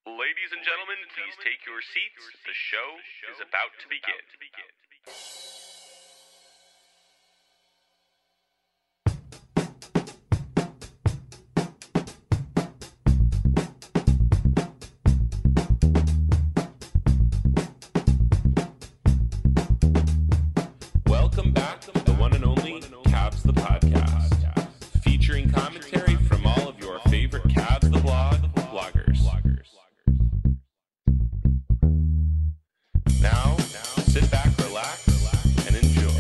Ladies and gentlemen, please take your seats. The show is about to begin. Welcome back to the one and only Cavs the Podcast, featuring commentary from all of your favorite Cavs the Blog bloggers. Now, sit back, relax, and enjoy.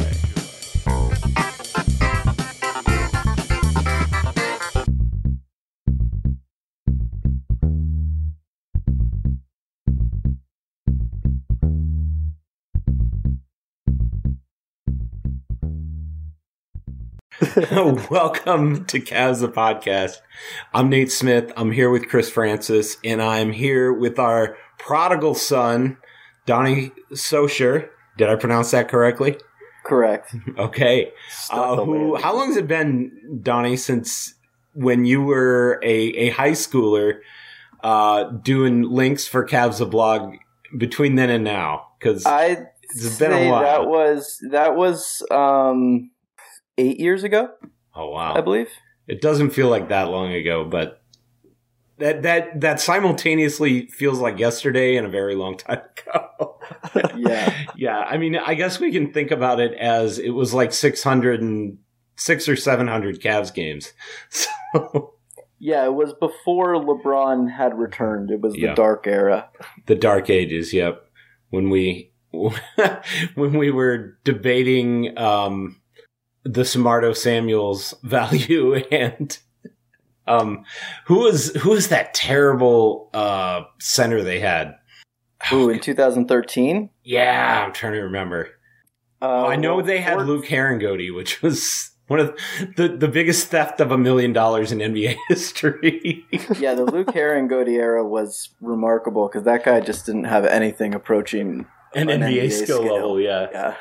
Welcome to Cavs the Podcast. I'm Nate Smith. I'm here with Chris Francis, and I'm here with our prodigal son, Donnie Socher. Did I pronounce that correctly? Correct. Okay. How long has it been, Donnie, since when you were a high schooler doing links for Cavs the Blog between then and now? Because it's been a while. That was 8 years ago. Oh wow! I believe it doesn't feel like that long ago, but that simultaneously feels like yesterday and a very long time ago. Yeah. I mean, I guess we can think about it as it was like 606 or 700 Cavs games. So yeah, it was before LeBron had returned. It was the dark era, the dark ages. Yep, when we were debating the Samardo Samuels value and who was that terrible center they had? In 2013? Yeah, I'm trying to remember. I know they had Luke Herringody, which was one of the biggest theft of $1 million in NBA history. Yeah, the Luke Herringody era was remarkable because that guy just didn't have anything approaching an NBA skill level. Yeah.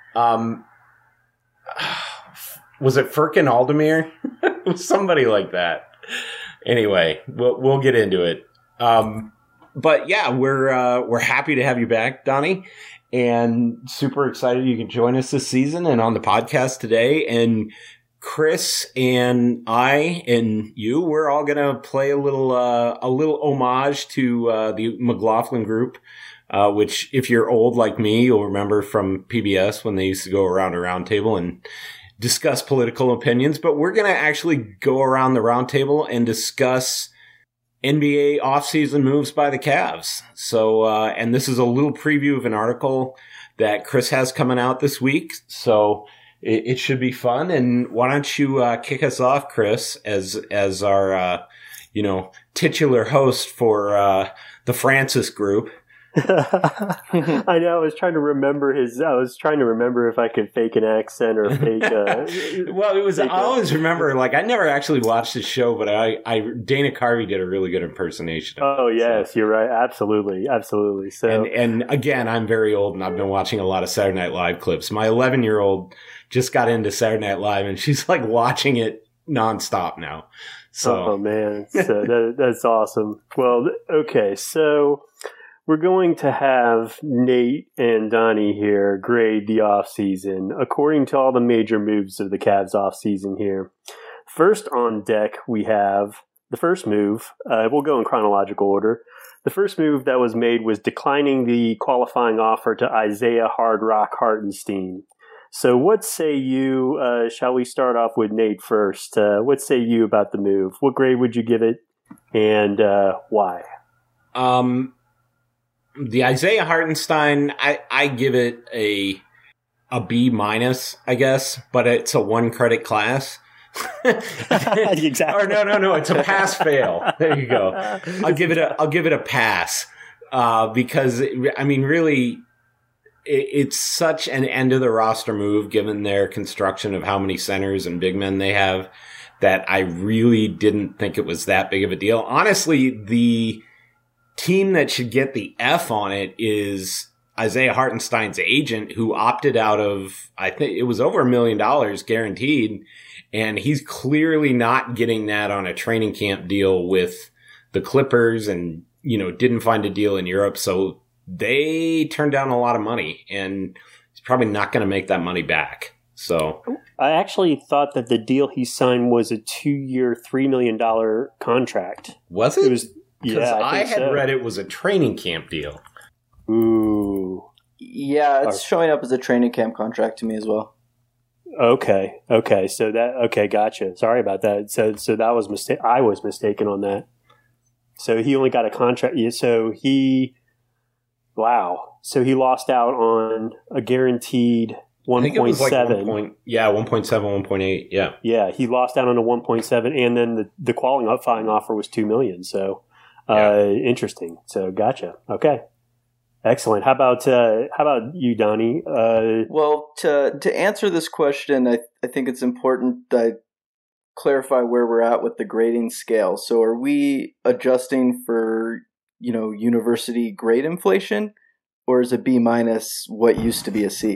Was it Furkan Aldemir? It was somebody like that. Anyway, we'll get into it. But yeah, we're happy to have you back, Donnie, and super excited you can join us this season and on the podcast today. And Chris and I and you, we're all gonna play a little homage to the McLaughlin Group. Which, if you're old like me, you'll remember from PBS when they used to go around a round table and discuss political opinions. But we're going to actually go around the round table and discuss NBA offseason moves by the Cavs. So, and this is a little preview of an article that Chris has coming out this week. So it should be fun. And why don't you kick us off, Chris, as our, titular host for the Francis Group. I know. I was trying to remember if I could fake an accent or fake. Well, it was. I always remember. Like, I never actually watched the show, but Dana Carvey did a really good impersonation. Oh yes, so. You're right. Absolutely. So, and again, I'm very old, and I've been watching a lot of Saturday Night Live clips. My 11-year-old just got into Saturday Night Live, and she's like watching it nonstop now. So, oh man, so that's awesome. Well, okay, so. We're going to have Nate and Donnie here grade the offseason according to all the major moves of the Cavs offseason here. First on deck, we have the first move. We'll go in chronological order. The first move that was made was declining the qualifying offer to Isaiah Hard Rock Hartenstein. So what say you, shall we start off with Nate first? What say you about the move? What grade would you give it and why? The Isaiah Hartenstein, I give it a B minus, I guess, but it's a 1 credit class. Exactly. Or no, it's a pass fail. There you go. I'll give it a pass. Because I mean, really, it's such an end of the roster move given their construction of how many centers and big men they have that I really didn't think it was that big of a deal. Honestly, the team that should get the F on it is Isaiah Hartenstein's agent, who opted out of, I think it was over $1 million guaranteed. And he's clearly not getting that on a training camp deal with the Clippers and didn't find a deal in Europe. So they turned down a lot of money, and he's probably not going to make that money back. So I actually thought that the deal he signed was a 2-year, $3 million contract. Was it? It was. Because Yeah, I had so. read it was a training camp deal. Ooh. Yeah, it's showing up as a training camp contract to me as well. Okay. So gotcha. Sorry about that. So that was I was mistaken on that. So he only got a contract. Yeah, so he lost out on a guaranteed 1.7. I think it was like 1.7, 1.8. Yeah. Yeah, he lost out on a 1.7, and then the qualifying offer was $2 million. So interesting. So gotcha. Okay. Excellent. How about you, Donnie? Well, to answer this question, I think it's important that I clarify where we're at with the grading scale. So are we adjusting for, university grade inflation, or is a B- what used to be a C?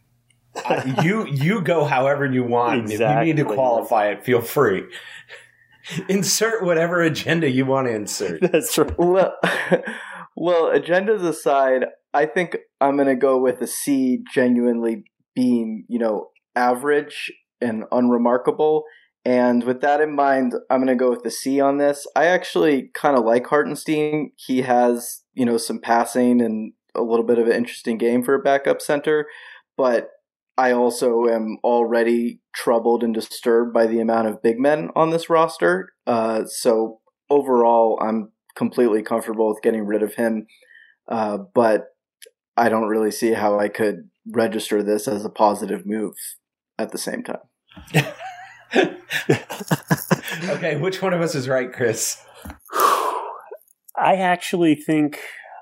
You go however you want. Exactly. If you need to qualify it, feel free. Insert whatever agenda you want to insert. That's right. Well, agendas aside, I think I'm going to go with a C genuinely being, average and unremarkable. And with that in mind, I'm going to go with the C on this. I actually kind of like Hartenstein. He has, some passing and a little bit of an interesting game for a backup center. But I also am already troubled and disturbed by the amount of big men on this roster. So overall, I'm completely comfortable with getting rid of him. But I don't really see how I could register this as a positive move at the same time. Okay, which one of us is right, Chris? I actually think,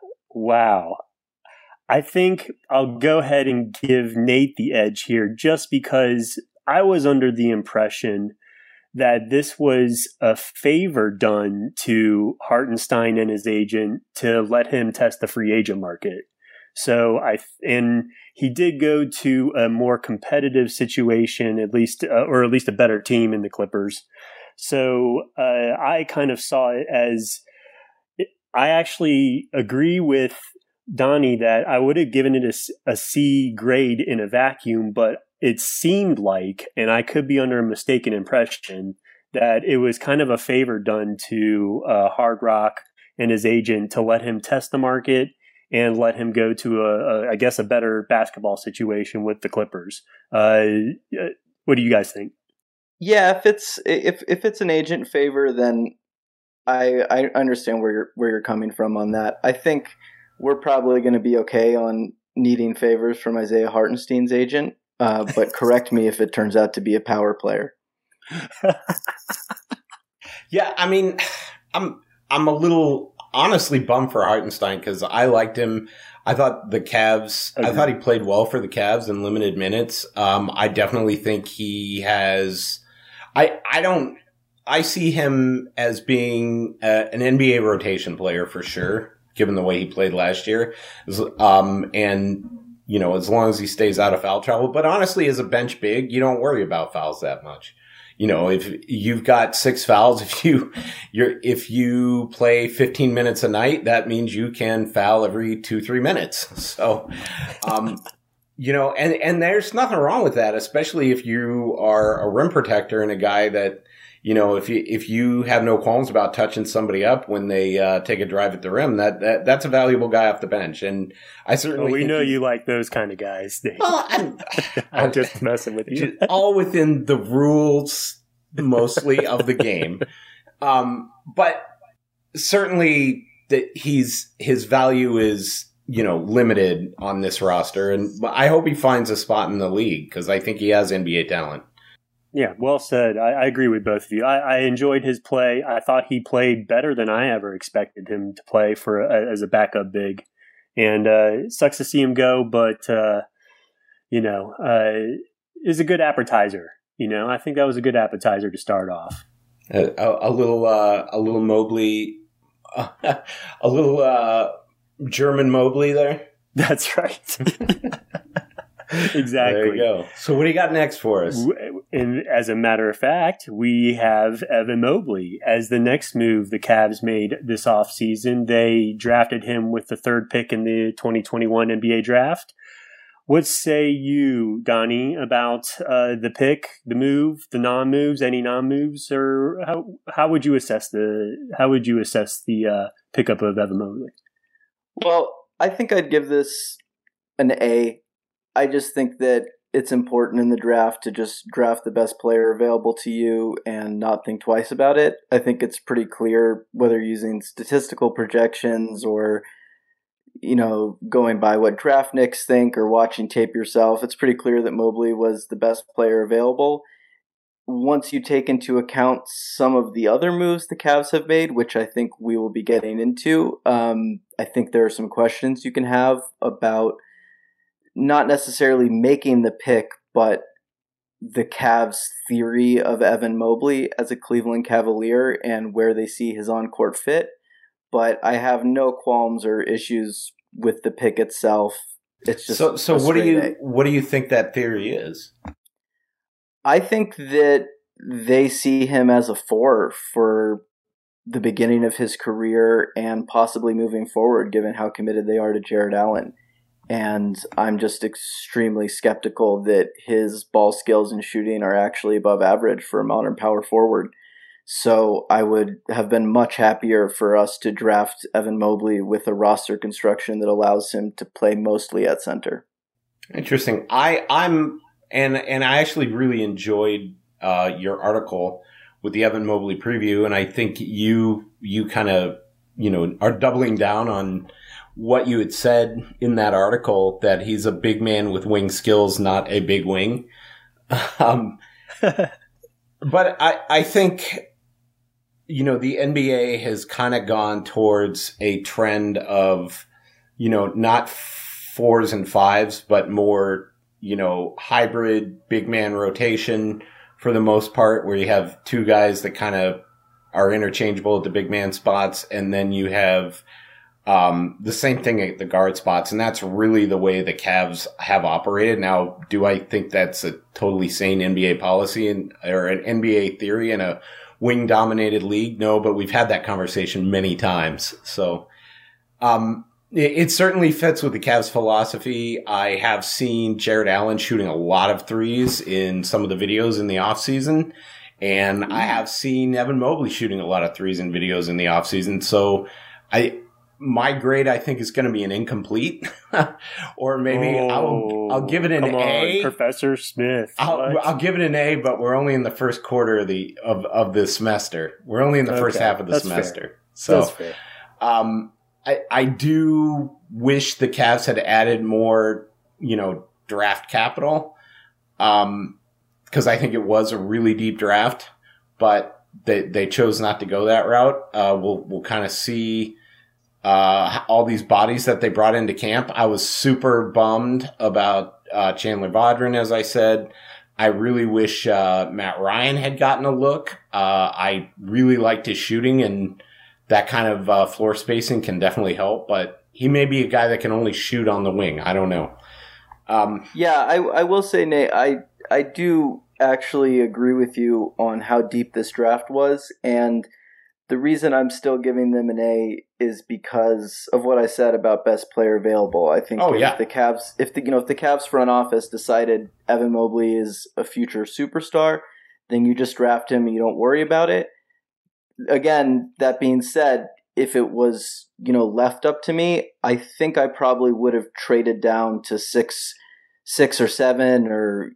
I think I'll go ahead and give Nate the edge here just because I was under the impression that this was a favor done to Hartenstein and his agent to let him test the free agent market. So and he did go to a more competitive situation, at least a better team in the Clippers. So I kind of saw it as, I actually agree with Donnie that I would have given it a C grade in a vacuum, but it seemed like, and I could be under a mistaken impression, that it was kind of a favor done to Hard Rock and his agent to let him test the market and let him go to a better basketball situation with the Clippers. What do you guys think? Yeah, if it's an agent favor, then I understand where you're coming from on that. I think we're probably going to be okay on needing favors from Isaiah Hartenstein's agent, but correct me if it turns out to be a power player. Yeah, I mean, I'm a little honestly bummed for Hartenstein because I liked him. I thought the Cavs. Okay. I thought he played well for the Cavs in limited minutes. I definitely think he has. I see him as being an NBA rotation player for sure, given the way he played last year. And as long as he stays out of foul trouble. But honestly, as a bench big, you don't worry about fouls that much. If you've got 6 fouls, if you play 15 minutes a night, that means you can foul every 2-3 minutes. So, and there's nothing wrong with that, especially if you are a rim protector and a guy that, if you have no qualms about touching somebody up when they take a drive at the rim, that's a valuable guy off the bench. And I certainly we know you like those kind of guys. Well, I'm just messing with you. All within the rules, mostly of the game, but certainly that his value is limited on this roster, and I hope he finds a spot in the league because I think he has NBA talent. Yeah, well said. I agree with both of you. I enjoyed his play. I thought he played better than I ever expected him to play as a backup big. And it sucks to see him go, but, is a good appetizer. I think that was a good appetizer to start off. A little Mobley, a little German Mobley there. That's right. Exactly. There you go. So what do you got next for us? And as a matter of fact, we have Evan Mobley as the next move the Cavs made this offseason. They drafted him with the 3rd pick in the 2021 NBA draft. What say you, Donnie, about the pick, the move, the non-moves, any non-moves, or how would you assess the pickup of Evan Mobley? Well, I think I'd give this an A. I just think that it's important in the draft to just draft the best player available to you and not think twice about it. I think it's pretty clear, whether using statistical projections or going by what draftniks think or watching tape yourself, it's pretty clear that Mobley was the best player available. Once you take into account some of the other moves the Cavs have made, which I think we will be getting into, I think there are some questions you can have about not necessarily making the pick, but the Cavs' theory of Evan Mobley as a Cleveland Cavalier and where they see his on-court fit. But I have no qualms or issues with the pick itself. It's just so. What do you think that theory is? I think that they see him as a 4 for the beginning of his career and possibly moving forward, given how committed they are to Jared Allen. And I'm just extremely skeptical that his ball skills and shooting are actually above average for a modern power forward. So I would have been much happier for us to draft Evan Mobley with a roster construction that allows him to play mostly at center. Interesting. I'm I actually really enjoyed your article with the Evan Mobley preview, and I think you kind of are doubling down on what you had said in that article, that he's a big man with wing skills, not a big wing. But I think the NBA has kind of gone towards a trend of, not 4s and 5s, but more, hybrid big man rotation for the most part, where you have 2 guys that kind of are interchangeable at the big man spots. And then you have, the same thing at the guard spots. And that's really the way the Cavs have operated. Now, do I think that's a totally sane NBA policy or an NBA theory in a wing-dominated league? No, but we've had that conversation many times. So it certainly fits with the Cavs' philosophy. I have seen Jared Allen shooting a lot of threes in some of the videos in the offseason, and I have seen Evan Mobley shooting a lot of threes in videos in the offseason. So my grade, I think, is going to be an incomplete, or maybe I'll give it an A. Professor Smith. I'll give it an A, but we're only in the first quarter of the semester. We're only in the first half of the semester. Fair. So that's fair. I do wish the Cavs had added more, draft capital, because I think it was a really deep draft, but they chose not to go that route. We'll kind of see all these bodies that they brought into camp. I was super bummed about Chandler Bodrin, as I said. I really wish Matt Ryan had gotten a look. I really liked his shooting, and that kind of floor spacing can definitely help, but he may be a guy that can only shoot on the wing. I don't know. I will say, Nate, I do actually agree with you on how deep this draft was, and the reason I'm still giving them an A is because of what I said about best player available. I think if the Cavs front office decided Evan Mobley is a future superstar, then you just draft him and you don't worry about it. Again, that being said, if it was, left up to me, I think I probably would have traded down to 6 or 7, or,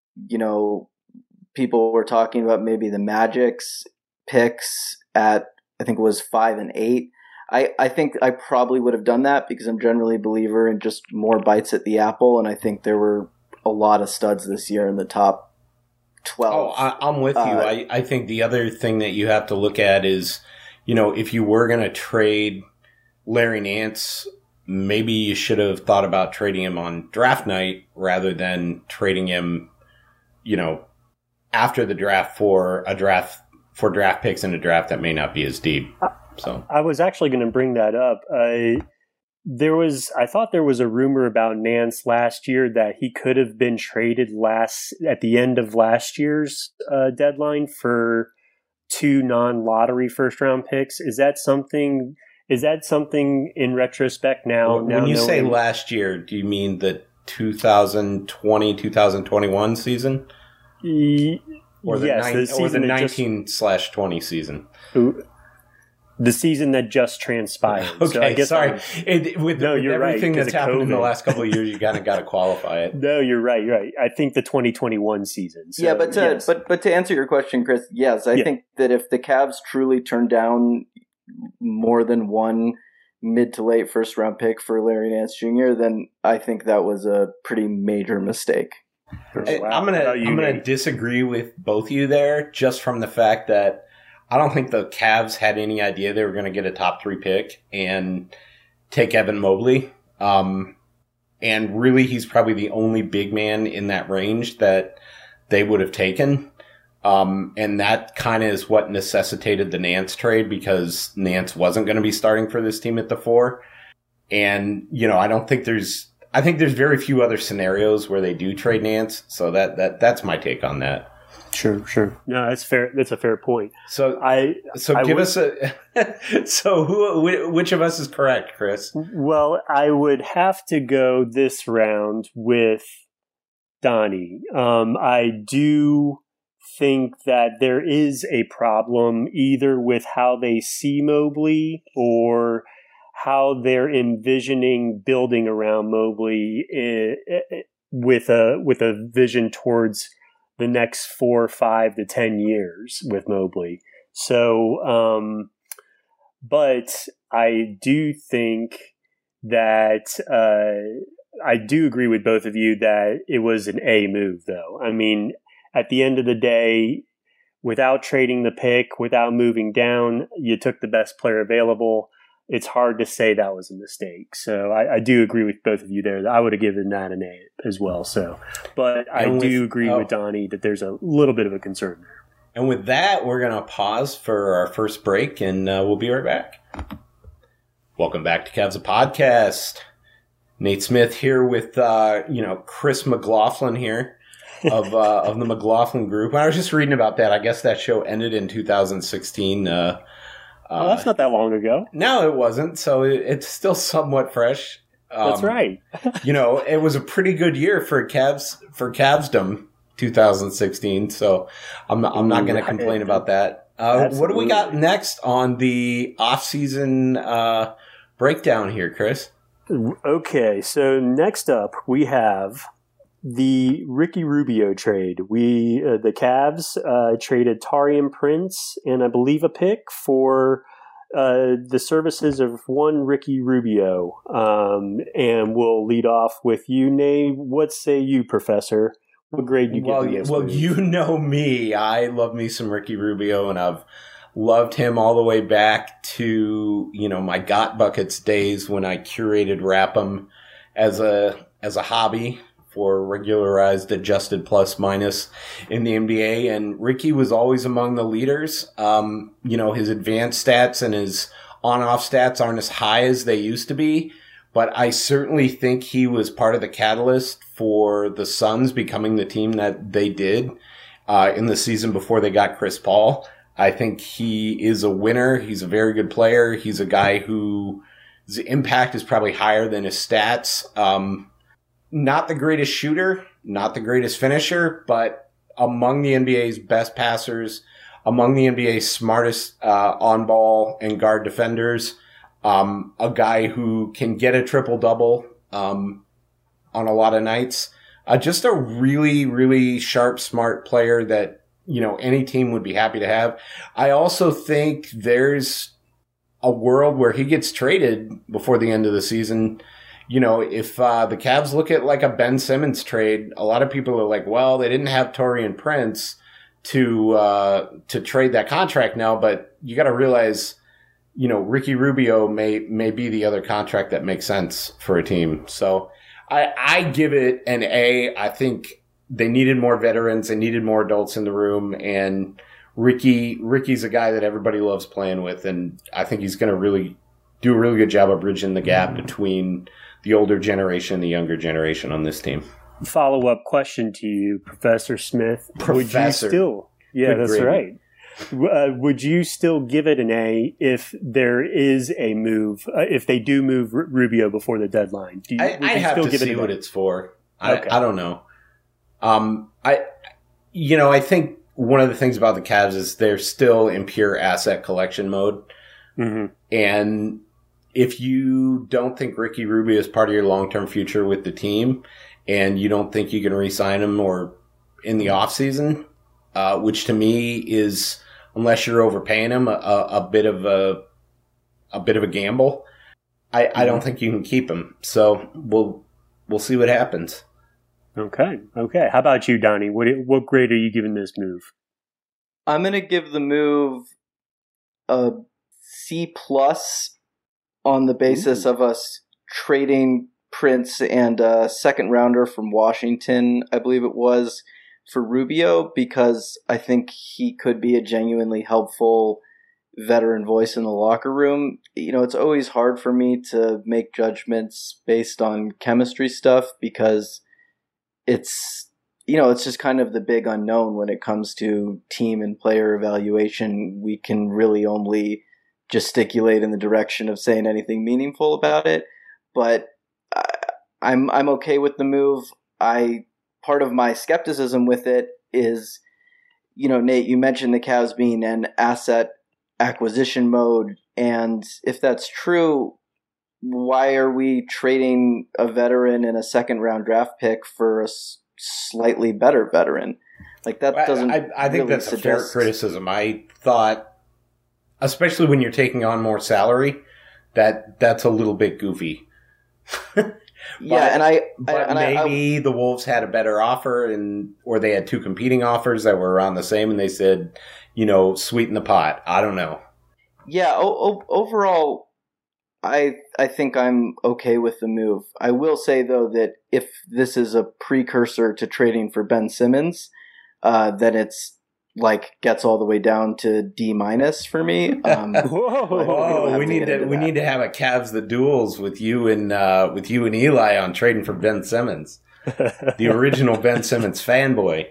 people were talking about maybe the Magic's picks at, I think it was 5 and 8. I think I probably would have done that because I'm generally a believer in just more bites at the apple, and I think there were a lot of studs this year in the top 12. Oh, I'm with you. I think the other thing that you have to look at is, if you were going to trade Larry Nance, maybe you should have thought about trading him on draft night rather than trading him, after the draft for draft picks in a draft that may not be as deep. So I was actually going to bring that up. I thought there was a rumor about Nance last year that he could have been traded at the end of last year's deadline for 2 non-lottery first-round picks. Is that something in retrospect now? When you say last year, do you mean the 2020-2021 season? Or the 19/20 season? The season that just transpired. Okay, so I guess sorry. With everything right, that's happened in the last couple of years, you kind of got to qualify it. No, you're right. You're right. I think the 2021 season. So, yeah, but to answer your question, Chris, yes, I think that if the Cavs truly turn down more than one mid to late first round pick for Larry Nance Jr., then I think that was a pretty major mistake. I'm gonna disagree with both of you there, just from the fact that I don't think the Cavs had any idea they were going to get a top 3 pick and take Evan Mobley. And really, he's probably the only big man in that range that they would have taken. And that kind of is what necessitated the Nance trade, because Nance wasn't going to be starting for this team at the 4. And, I think there's very few other scenarios where they do trade Nance. So that's my take on that. Sure. No, that's fair. That's a fair point. So which of us is correct, Chris? Well, I would have to go this round with Donnie. I do think that there is a problem either with how they see Mobley or how they're envisioning building around Mobley with a vision towards the next 4, 5 to 10 years with Mobley. So, but I do think that I do agree with both of you that it was an A move, though. I mean, at the end of the day, without trading the pick, without moving down, you took the best player available. It's hard to say that was a mistake. So I do agree with both of you there. I would have given that an A as well. So, but I do agree with Donnie that there's a little bit of a concern there. And with that, we're going to pause for our first break, and we'll be right back. Welcome back to Cavs a Podcast. Nate Smith here with Chris McLaughlin here of the McLaughlin Group. I was just reading about that. I guess that show ended in 2016. That's not that long ago. No, it wasn't. So it's still somewhat fresh. That's right. It was a pretty good year for Cavsdom, 2016. So I'm not going to complain about that. What do we got next on the off-season breakdown here, Chris? Okay, so next up we have the Ricky Rubio trade. The Cavs traded Taurean Prince and I believe a pick for the services of one Ricky Rubio. And we'll lead off with you, Nate. What say you, Professor? What grade do you give me? Well, you know me. I love me some Ricky Rubio, and I've loved him all the way back to my Got Buckets days when I curated Rap'em as a hobby for regularized adjusted plus minus in the NBA. And Ricky was always among the leaders. His advanced stats and his on-off stats aren't as high as they used to be, but I certainly think he was part of the catalyst for the Suns becoming the team that they did in the season before they got Chris Paul. I think he is a winner. He's a very good player. He's a guy whose impact is probably higher than his stats. Not the greatest shooter, not the greatest finisher, but among the NBA's best passers, among the NBA's smartest on-ball and guard defenders, a guy who can get a triple-double on a lot of nights. Just a really, really sharp, smart player that, any team would be happy to have. I also think there's a world where he gets traded before the end of the season. If the Cavs look at like a Ben Simmons trade, a lot of people are like, well, they didn't have Taurean Prince to trade that contract now, but you got to realize, Ricky Rubio may be the other contract that makes sense for a team. So I give it an A. I think they needed more veterans. They needed more adults in the room. And Ricky's a guy that everybody loves playing with. And I think he's going to really do a really good job of bridging the gap between the older generation and the younger generation on this team. Follow-up question to you, Professor Smith. Professor. Would you still? Yeah, Good that's gravy. right. Would you still give it an A if there is a move, if they do move Rubio before the deadline? I'd have to see what it's for. I don't know. I think one of the things about the Cavs is they're still in pure asset collection mode. Mm-hmm. And if you don't think Ricky Rubio is part of your long-term future with the team, and you don't think you can re-sign him or in the offseason, which to me is, unless you're overpaying him, a bit of a gamble. I don't think you can keep him. So we'll see what happens. Okay. How about you, Donnie? What grade are you giving this move? I'm going to give the move a C+ on the basis of us trading Prince and a second rounder from Washington, I believe it was, for Rubio, because I think he could be a genuinely helpful veteran voice in the locker room. It's always hard for me to make judgments based on chemistry stuff because it's just kind of the big unknown when it comes to team and player evaluation. We can really only gesticulate in the direction of saying anything meaningful about it, but I'm okay with the move. Part of my skepticism with it is, Nate, you mentioned the Cavs being in asset acquisition mode, and if that's true, why are we trading a veteran and a second round draft pick for a slightly better veteran? Like that doesn't. I think really that's a fair criticism. I thought, especially when you're taking on more salary, that's a little bit goofy. Maybe the Wolves had a better offer, or they had two competing offers that were around the same, and they said, sweeten the pot. I don't know. Yeah. Overall, I think I'm okay with the move. I will say though that if this is a precursor to trading for Ben Simmons, then it's gets all the way down to D- for me. Whoa! We need to have a Cavs the duels with you and Eli on trading for Ben Simmons, the original Ben Simmons fanboy.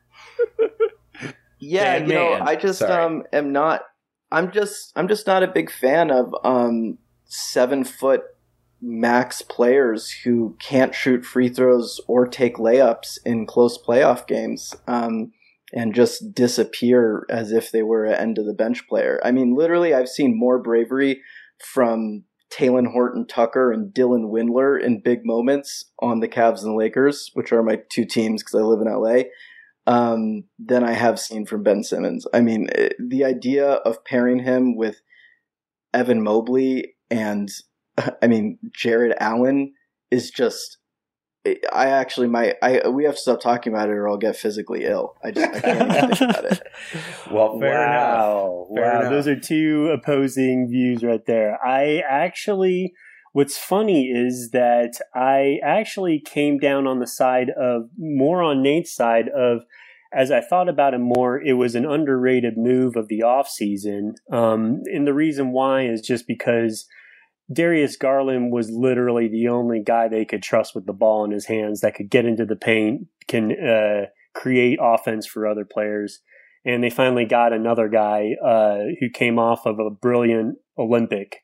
Yeah, I just am not. I'm just not a big fan of 7-foot max players who can't shoot free throws or take layups in close playoff games. And just disappear as if they were an end-of-the-bench player. I mean, literally, I've seen more bravery from Talen Horton-Tucker and Dylan Windler in big moments on the Cavs and the Lakers, which are my two teams because I live in LA, than I have seen from Ben Simmons. I mean, the idea of pairing him with Evan Mobley and, Jared Allen is just... we have to stop talking about it or I'll get physically ill. I can't even think about it. Well, fair enough. Those are two opposing views right there. What's funny is that I actually came down on the side of, more on Nate's side of, as I thought about it more, it was an underrated move of the offseason. And the reason why is just because Darius Garland was literally the only guy they could trust with the ball in his hands that could get into the paint, can create offense for other players. And they finally got another guy who came off of a brilliant Olympics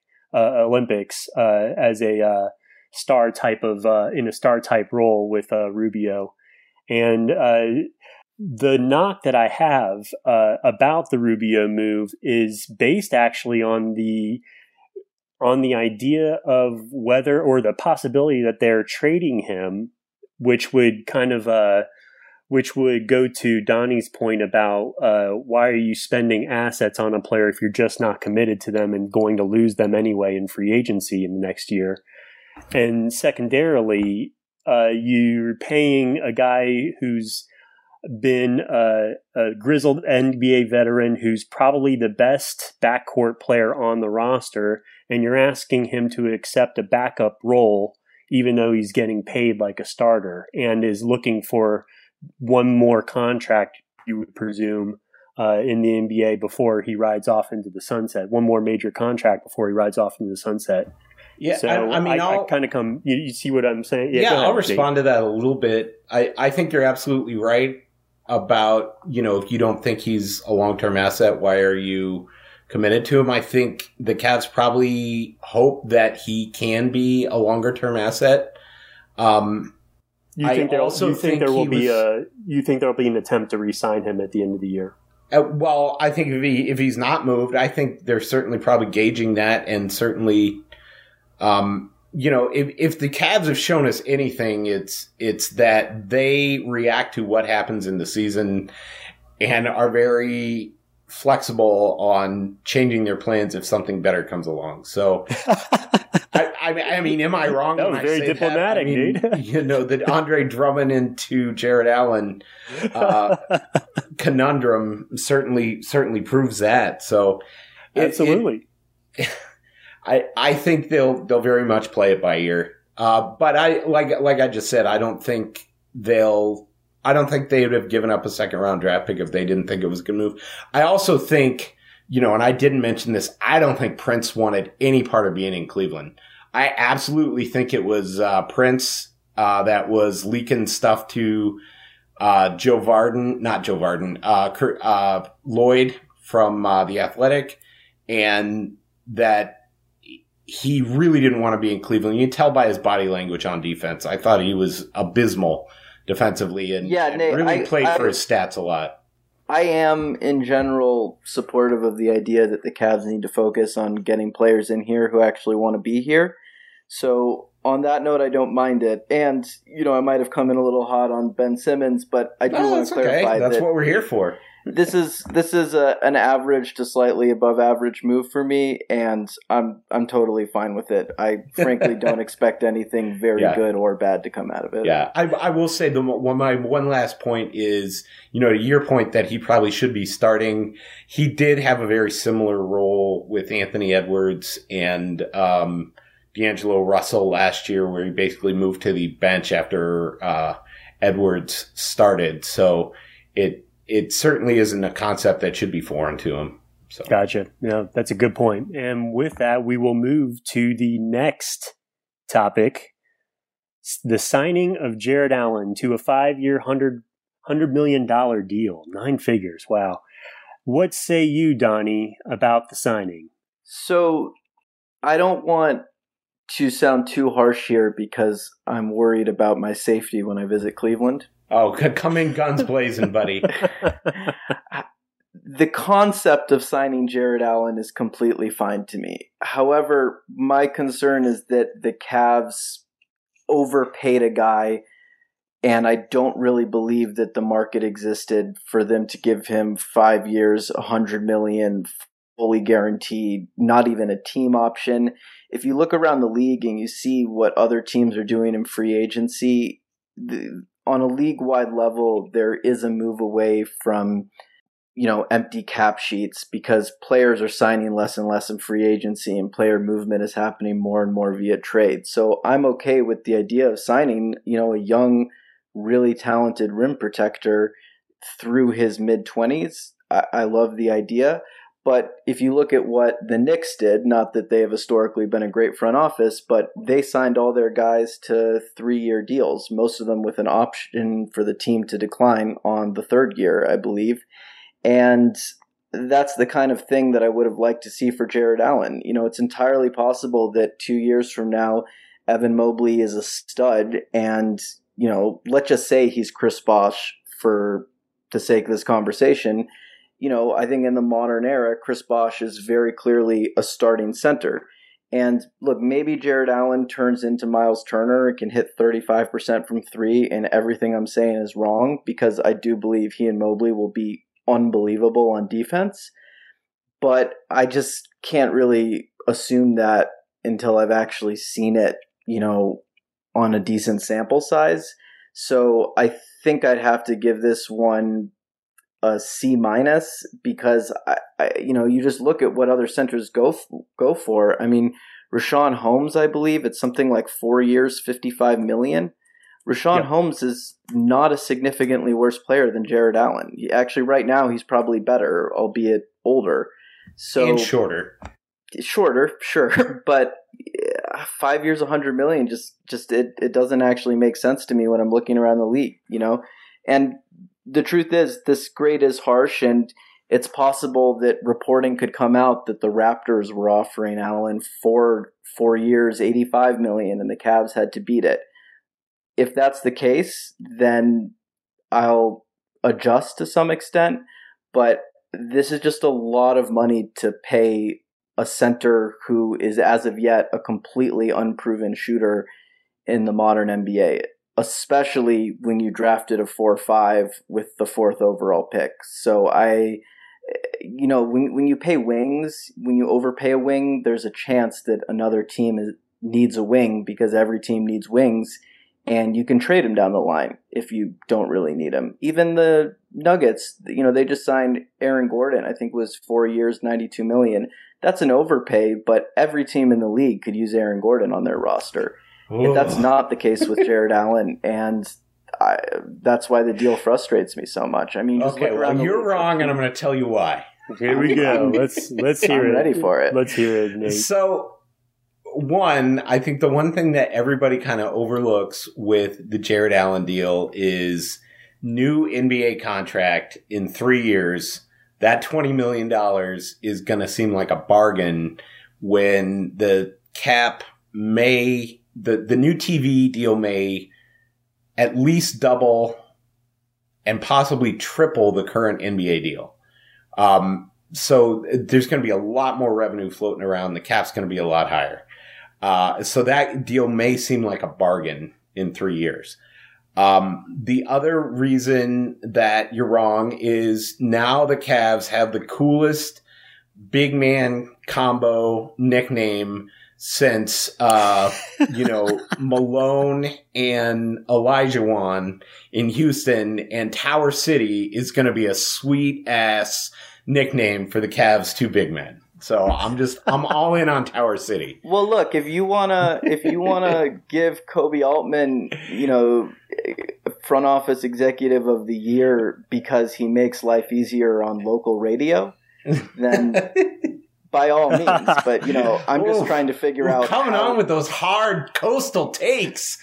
as a star type in a star type role with Rubio. And the knock that I have about the Rubio move is based actually on the idea of whether, or the possibility that they're trading him, which would go to Donnie's point about why are you spending assets on a player if you're just not committed to them and going to lose them anyway in free agency in the next year. And secondarily, you're paying a guy who's been a grizzled NBA veteran who's probably the best backcourt player on the roster, and you're asking him to accept a backup role even though he's getting paid like a starter and is looking for one more contract, you would presume, in the NBA before he rides off into the sunset. One more major contract before he rides off into the sunset. Yeah, So I kind of come. You see what I'm saying? Yeah, go ahead, I'll respond to that a little bit. I think you're absolutely right about, if you don't think he's a long-term asset, why are you committed to him? I think the Cavs probably hope that he can be a longer-term asset. You think there will be an attempt to re-sign him at the end of the year? Well, I think if he's not moved, I think they're certainly probably gauging that, and certainly, if the Cavs have shown us anything, it's that they react to what happens in the season and are very flexible on changing their plans if something better comes along. So, I mean, am I wrong? That was very diplomatic, dude. The Andre Drummond into Jared Allen conundrum certainly proves that. So, absolutely. I think they'll very much play it by ear. But like I just said, I don't think they would have given up a second round draft pick if they didn't think it was going to move. I also think, and I didn't mention this, I don't think Prince wanted any part of being in Cleveland. I absolutely think it was Prince that was leaking stuff to Lloyd from The Athletic, and that he really didn't want to be in Cleveland. You can tell by his body language on defense. I thought he was abysmal defensively and Nate, really played for his stats a lot. I am, in general, supportive of the idea that the Cavs need to focus on getting players in here who actually want to be here. So, on that note, I don't mind it. And, I might have come in a little hot on Ben Simmons, but I do want to clarify That's what we're here for. This is an average to slightly above average move for me, and I'm totally fine with it. I frankly don't expect anything very good or bad to come out of it. Yeah, I will say my one last point is, to your point that he probably should be starting. He did have a very similar role with Anthony Edwards and D'Angelo Russell last year, where he basically moved to the bench after Edwards started. So it certainly isn't a concept that should be foreign to him. So. Gotcha. Yeah, that's a good point. And with that, we will move to the next topic, the signing of Jared Allen to a 5-year, $100 million deal, 9 figures. Wow. What say you, Donnie, about the signing? So I don't want to sound too harsh here because I'm worried about my safety when I visit Cleveland. Oh, come in guns blazing, buddy. The concept of signing Jared Allen is completely fine to me. However, my concern is that the Cavs overpaid a guy, and I don't really believe that the market existed for them to give him 5 years, $100 million, fully guaranteed, not even a team option. If you look around the league and you see what other teams are doing in free agency, on a league-wide level, there is a move away from, empty cap sheets because players are signing less and less in free agency and player movement is happening more and more via trade. So I'm okay with the idea of signing, a young, really talented rim protector through his mid-20s. I love the idea. But if you look at what the Knicks did, not that they have historically been a great front office, but they signed all their guys to 3-year deals, most of them with an option for the team to decline on the 3rd year, I believe. And that's the kind of thing that I would have liked to see for Jared Allen. It's entirely possible that 2 years from now, Evan Mobley is a stud and, let's just say he's Chris Bosh for the sake of this conversation. I think in the modern era, Chris Bosh is very clearly a starting center. And look, maybe Jared Allen turns into Miles Turner and can hit 35% from 3, and everything I'm saying is wrong because I do believe he and Mobley will be unbelievable on defense. But I just can't really assume that until I've actually seen it, on a decent sample size. So I think I'd have to give this one a C- because you just look at what other centers go for. I mean, Richaun Holmes, I believe it's something like 4 years, $55 million. Rashawn Holmes is not a significantly worse player than Jared Allen. Actually, right now, he's probably better, albeit older. And shorter. Shorter, sure. But 5 years, $100 million, it doesn't actually make sense to me when I'm looking around the league, And the truth is, this grade is harsh, and it's possible that reporting could come out that the Raptors were offering Allen 4 years, $85 million, and the Cavs had to beat it. If that's the case, then I'll adjust to some extent, but this is just a lot of money to pay a center who is, as of yet, a completely unproven shooter in the modern NBA, especially when you drafted a 4-5 with the 4th overall pick. So when you pay wings, when you overpay a wing, there's a chance that another team needs a wing because every team needs wings, and you can trade him down the line if you don't really need him. Even the Nuggets, they just signed Aaron Gordon, I think it was 4 years, $92 million. That's an overpay, but every team in the league could use Aaron Gordon on their roster. If that's not the case with Jared Allen, and that's why the deal frustrates me so much. I mean, you're wrong, and I'm going to tell you why. Here we go. Let's hear it. I'm ready for it. Let's hear it, Nate. So, I think the one thing that everybody kind of overlooks with the Jared Allen deal is new NBA contract in 3 years. That $20 million is going to seem like a bargain when the cap may, the new TV deal may at least double and possibly triple the current NBA deal. So there's going to be a lot more revenue floating around. The cap's going to be a lot higher. So that deal may seem like a bargain in 3 years. The other reason that you're wrong is now the Cavs have the coolest big man combo nickname since, Malone and Olajuwon in Houston, and Tower City is going to be a sweet ass nickname for the Cavs' two big men. So I'm all in on Tower City. Well, look, if you wanna give Kobe Altman, front office executive of the year because he makes life easier on local radio, then by all means. But I'm just trying to figure out coming on with those hard coastal takes.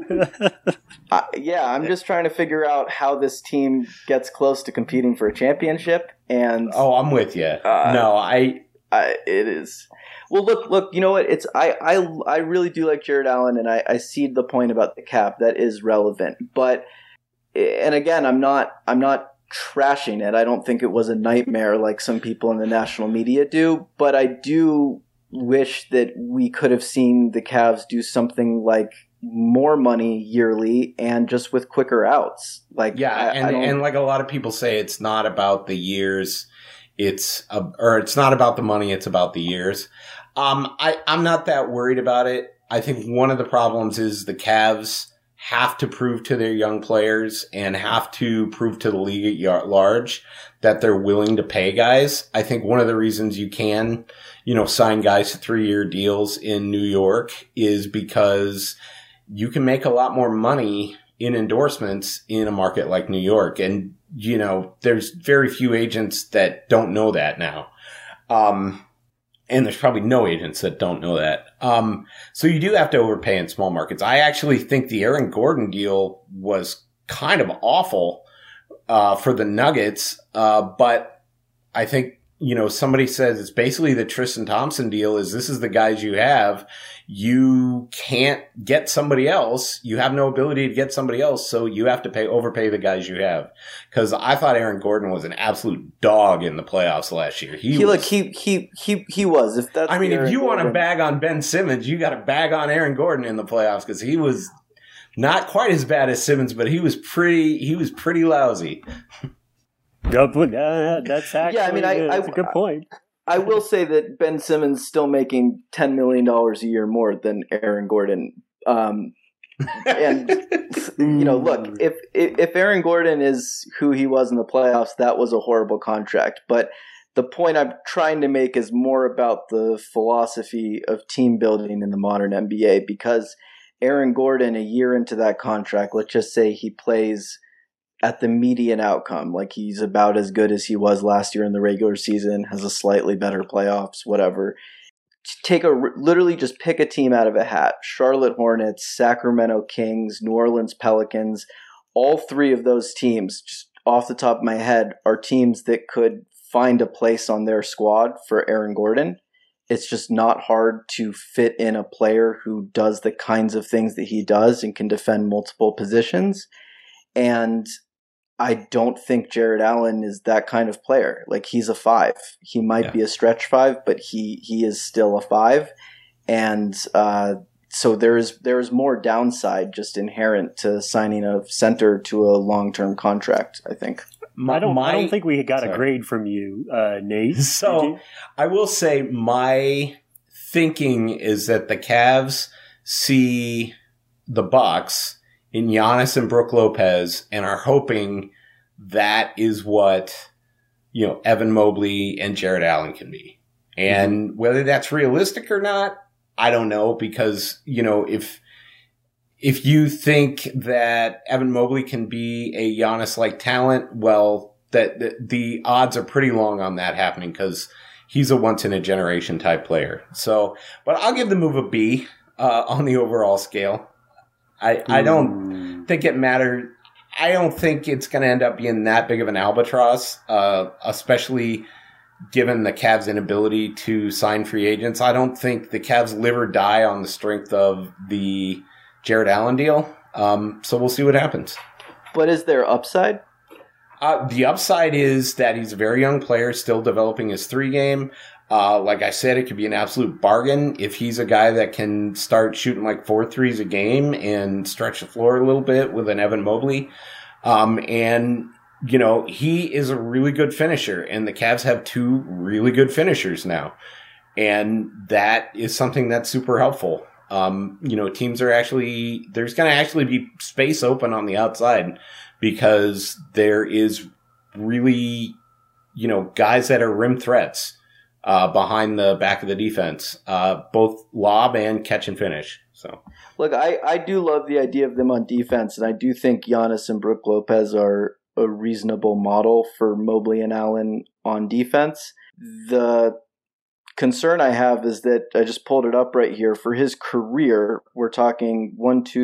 I'm just trying to figure out how this team gets close to competing for a championship. And I'm with you. It is. Well, look. You know what? I really do like Jared Allen, and I see the point about the cap. That is relevant. But, and again, I'm not trashing it. I don't think it was a nightmare like some people in the national media do. But I do wish that we could have seen the Cavs do something like more money yearly and just with quicker outs. And like a lot of people say, it's not about the years. It's not about the money. It's about the years. I'm not that worried about it. I think one of the problems is the Cavs have to prove to their young players and have to prove to the league at large that they're willing to pay guys. I think one of the reasons you can, sign guys to 3-year deals in New York is because you can make a lot more money in endorsements in a market like New York. And there's very few agents that don't know that now. And there's probably no agents that don't know that. So you do have to overpay in small markets. I actually think the Aaron Gordon deal was kind of awful, for the Nuggets. But I think, somebody says it's basically the Tristan Thompson deal this is the guys you have. You can't get somebody else. You have no ability to get somebody else. So you have to overpay the guys you have. Cause I thought Aaron Gordon was an absolute dog in the playoffs last year. He was. If that's if you want to bag on Ben Simmons, you got to bag on Aaron Gordon in the playoffs because he was not quite as bad as Simmons, but he was pretty lousy. That's actually that's a good point. I will say that Ben Simmons is still making $10 million a year more than Aaron Gordon. And look, if Aaron Gordon is who he was in the playoffs, that was a horrible contract. But the point I'm trying to make is more about the philosophy of team building in the modern NBA, because Aaron Gordon, a year into that contract, let's just say he plays at the median outcome, like he's about as good as he was last year in the regular season, has a slightly better playoffs, whatever. Literally just pick a team out of a hat. Charlotte Hornets, Sacramento Kings, New Orleans Pelicans. All three of those teams, just off the top of my head, are teams that could find a place on their squad for Aaron Gordon. It's just not hard to fit in a player who does the kinds of things that he does and can defend multiple positions. And I don't think Jared Allen is that kind of player. Like, he's a 5. He might be a stretch 5, but he is still a 5. And so there's more downside just inherent to signing a center to a long-term contract, I think. I don't think we got a grade from you, Nate. So I will say my thinking is that the Cavs see the Bucks in Giannis and Brook Lopez and are hoping that is what, Evan Mobley and Jared Allen can be. And whether that's realistic or not, I don't know, because, if you think that Evan Mobley can be a Giannis-like talent, well, that the odds are pretty long on that happening because he's a once-in-a-generation type player. So, but I'll give the move a B on the overall scale. I don't think it mattered. I don't think it's going to end up being that big of an albatross, especially given the Cavs' inability to sign free agents. I don't think the Cavs live or die on the strength of the Jared Allen deal. So we'll see what happens. But is there upside? The upside is that he's a very young player, still developing his 3 game. Like I said, it could be an absolute bargain if he's a guy that can start shooting like 4 threes a game and stretch the floor a little bit with an Evan Mobley. And he is a really good finisher, and the Cavs have 2 really good finishers now. And that is something that's super helpful. Teams are there's going to actually be space open on the outside because there is really, guys that are rim threats behind the back of the defense, both lob and catch and finish. So, look, I do love the idea of them on defense, and I do think Giannis and Brook Lopez are a reasonable model for Mobley and Allen on defense. The concern I have is that I just pulled it up right here. For his career, we're talking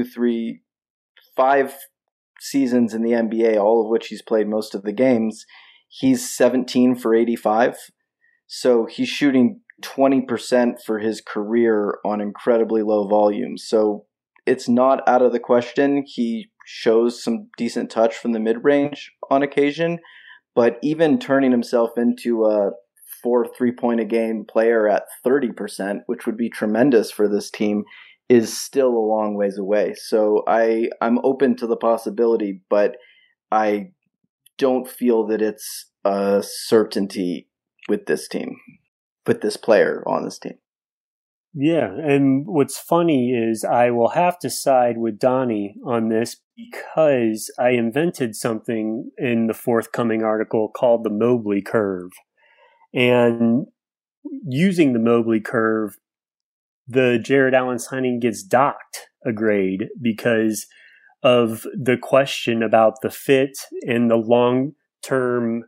5 seasons in the NBA, all of which he's played most of the games. He's 17 for 85. So he's shooting 20% for his career on incredibly low volumes. So it's not out of the question. He shows some decent touch from the mid-range on occasion, but even turning himself into a 4 3-point a game player at 30%, which would be tremendous for this team, is still a long ways away. So I'm open to the possibility, but I don't feel that it's a certainty with this team, with this player on this team. Yeah, and what's funny is I will have to side with Donnie on this because I invented something in the forthcoming article called the Mobley curve. And using the Mobley curve, the Jared Allen signing gets docked a grade because of the question about the fit and the long-term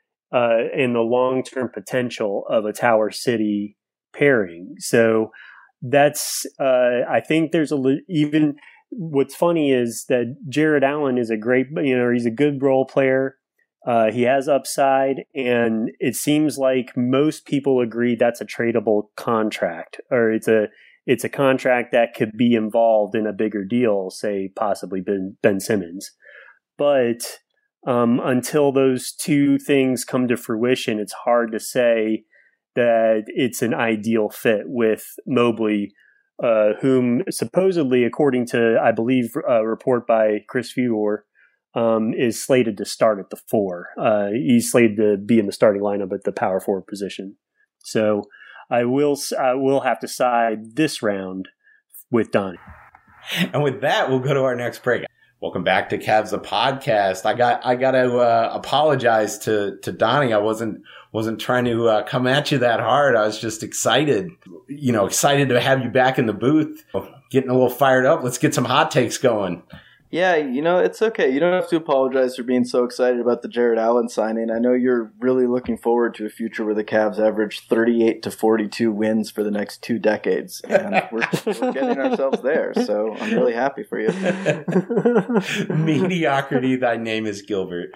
potential of a Tower City pairing. So that's I think there's even what's funny is that Jared Allen is a great, he's a good role player. He has upside, and it seems like most people agree that's a tradable contract, or it's a contract that could be involved in a bigger deal, say possibly Ben Simmons. But until those 2 things come to fruition, it's hard to say that it's an ideal fit with Mobley, whom supposedly, according to, I believe, a report by Chris Fedor, is slated to start at the 4. He's slated to be in the starting lineup at the power forward position. So I will have to side this round with Donnie. And with that, we'll go to our next break. Welcome back to Cavs the podcast. I got to apologize to Donnie. I wasn't trying to come at you that hard. I was just excited, excited to have you back in the booth, getting a little fired up. Let's get some hot takes going. Yeah, it's okay. You don't have to apologize for being so excited about the Jarrett Allen signing. I know you're really looking forward to a future where the Cavs average 38 to 42 wins for the next 2 decades. And we're getting ourselves there, so I'm really happy for you. Mediocrity, thy name is Gilbert.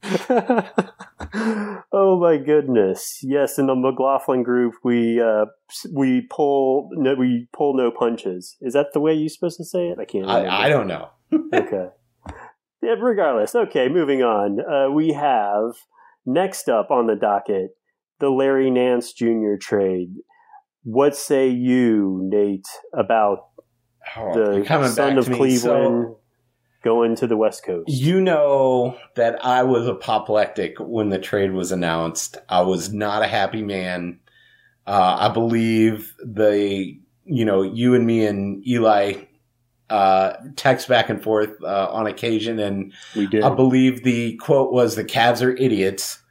Oh my goodness! Yes, in the McLaughlin group, we pull no punches. Is that the way you're supposed to say it? I can't remember. I don't know. Okay. Yeah, regardless. Okay, moving on. We have next up on the docket the Larry Nance Jr. trade. What say you, Nate, about the son of Cleveland going to the West Coast? You know that I was apoplectic when the trade was announced. I was not a happy man. I believe you and me and Eli text back and forth on occasion, and we did. I believe the quote was, "The Cavs are idiots."